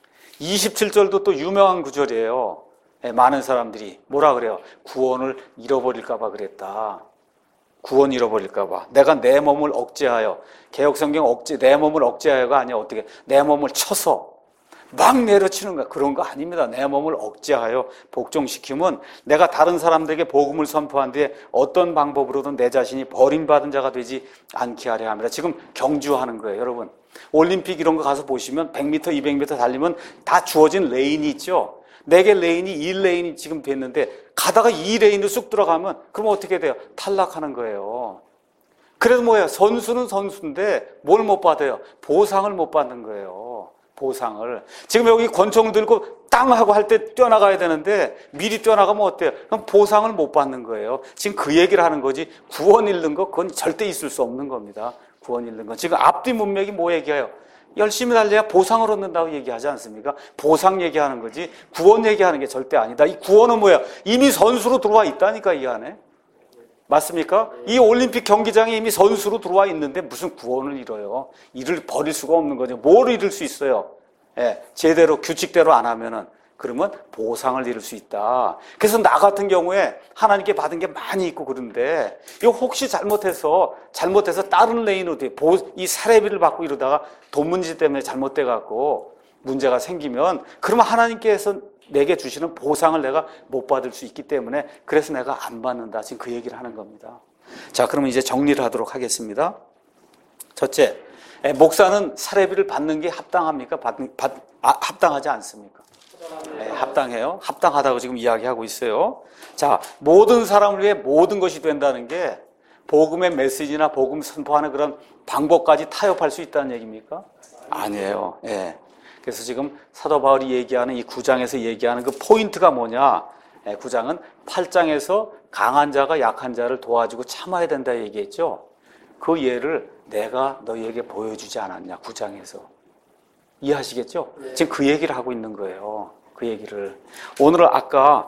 이십칠 절도 또 유명한 구절이에요. 많은 사람들이 뭐라 그래요? 구원을 잃어버릴까 봐 그랬다. 구원 잃어버릴까 봐. 내가 내 몸을 억제하여, 개역성경 억제, 내 몸을 억제하여가 아니야. 어떻게? 내 몸을 쳐서 막 내려치는 거야. 그런 거 아닙니다. 내 몸을 억제하여 복종시키면 내가 다른 사람들에게 복음을 선포한 뒤에 어떤 방법으로든 내 자신이 버림받은 자가 되지 않게 하려 합니다. 지금 경주하는 거예요, 여러분. 올림픽 이런 거 가서 보시면 백 미터, 이백 미터 달리면 다 주어진 레인이 있죠. 내게 레인이 일 레인이 지금 됐는데 가다가 이 레인으로 쑥 들어가면 그럼 어떻게 돼요? 탈락하는 거예요. 그래서 뭐예요? 선수는 선수인데 뭘 못 받아요? 보상을 못 받는 거예요. 보상을. 지금 여기 권총 들고 땅 하고 할 때 뛰어나가야 되는데 미리 뛰어나가면 어때요? 그럼 보상을 못 받는 거예요. 지금 그 얘기를 하는 거지 구원 잃는 거 그건 절대 있을 수 없는 겁니다. 구원 잃는 건. 지금 앞뒤 문맥이 뭐 얘기해요? 열심히 달려야 보상을 얻는다고 얘기하지 않습니까? 보상 얘기하는 거지 구원 얘기하는 게 절대 아니다. 이 구원은 뭐야? 이미 선수로 들어와 있다니까 이 안에. 맞습니까? 이 올림픽 경기장에 이미 선수로 들어와 있는데 무슨 구원을 잃어요? 이를 버릴 수가 없는 거죠. 뭘 잃을 수 있어요? 예, 제대로 규칙대로 안 하면은 그러면 보상을 잃을 수 있다. 그래서 나 같은 경우에 하나님께 받은 게 많이 있고 그런데 이거 혹시 잘못해서 잘못해서 다른 레인으로 이 사례비를 받고 이러다가 돈 문제 때문에 잘못돼 갖고 문제가 생기면 그러면 하나님께서 내게 주시는 보상을 내가 못 받을 수 있기 때문에 그래서 내가 안 받는다. 지금 그 얘기를 하는 겁니다. 자, 그러면 이제 정리를 하도록 하겠습니다. 첫째, 목사는 사례비를 받는 게 합당합니까? 받, 받, 아, 합당하지 않습니까? 네, 합당해요. 합당하다고 지금 이야기하고 있어요. 자, 모든 사람을 위해 모든 것이 된다는 게 복음의 메시지나 복음 선포하는 그런 방법까지 타협할 수 있다는 얘기입니까? 아니에요. 예. 그래서 지금 사도 바울이 얘기하는 이 구 장에서 얘기하는 그 포인트가 뭐냐? 예, 구 장은 팔 장에서 강한 자가 약한 자를 도와주고 참아야 된다 얘기했죠. 그 예를 내가 너희에게 보여주지 않았냐? 구 장에서. 이해하시겠죠? 네. 지금 그 얘기를 하고 있는 거예요. 그 얘기를. 오늘은 아까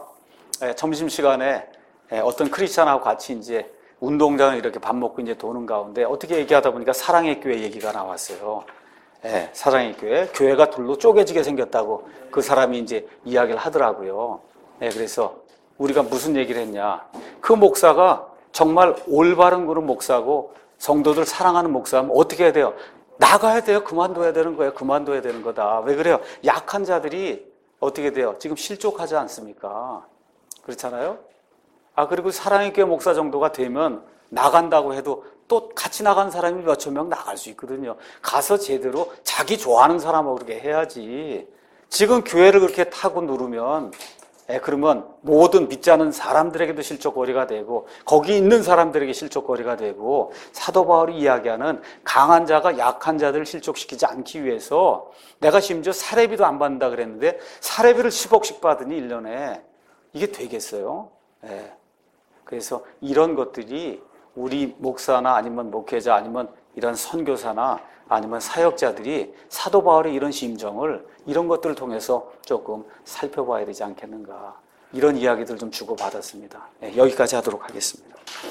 점심시간에 어떤 크리스찬하고 같이 이제 운동장을 이렇게 밥 먹고 이제 도는 가운데 어떻게 얘기하다 보니까 사랑의 교회 얘기가 나왔어요. 예, 사랑의 교회. 교회가 둘로 쪼개지게 생겼다고 그 사람이 이제 이야기를 하더라고요. 예, 그래서 우리가 무슨 얘기를 했냐. 그 목사가 정말 올바른 그런 목사고 성도들 사랑하는 목사면 어떻게 해야 돼요? 나가야 돼요. 그만둬야 되는 거예요. 그만둬야 되는 거다. 왜 그래요? 약한 자들이 어떻게 돼요? 지금 실족하지 않습니까? 그렇잖아요? 아, 그리고 사랑의 교회 목사 정도가 되면 나간다고 해도 또 같이 나간 사람이 몇천 명 나갈 수 있거든요. 가서 제대로 자기 좋아하는 사람하고 그렇게 해야지. 지금 교회를 그렇게 타고 누르면 예, 그러면 모든 믿지 않은 사람들에게도 실족거리가 되고 거기 있는 사람들에게 실족거리가 되고 사도 바울이 이야기하는 강한 자가 약한 자들을 실족시키지 않기 위해서 내가 심지어 사례비도 안 받는다 그랬는데 사례비를 십억씩 받으니 일 년에 이게 되겠어요? 예. 그래서 이런 것들이 우리 목사나 아니면 목회자 아니면 이런 선교사나 아니면 사역자들이 사도 바울의 이런 심정을 이런 것들을 통해서 조금 살펴봐야 되지 않겠는가 이런 이야기들 좀 주고받았습니다. 네, 여기까지 하도록 하겠습니다.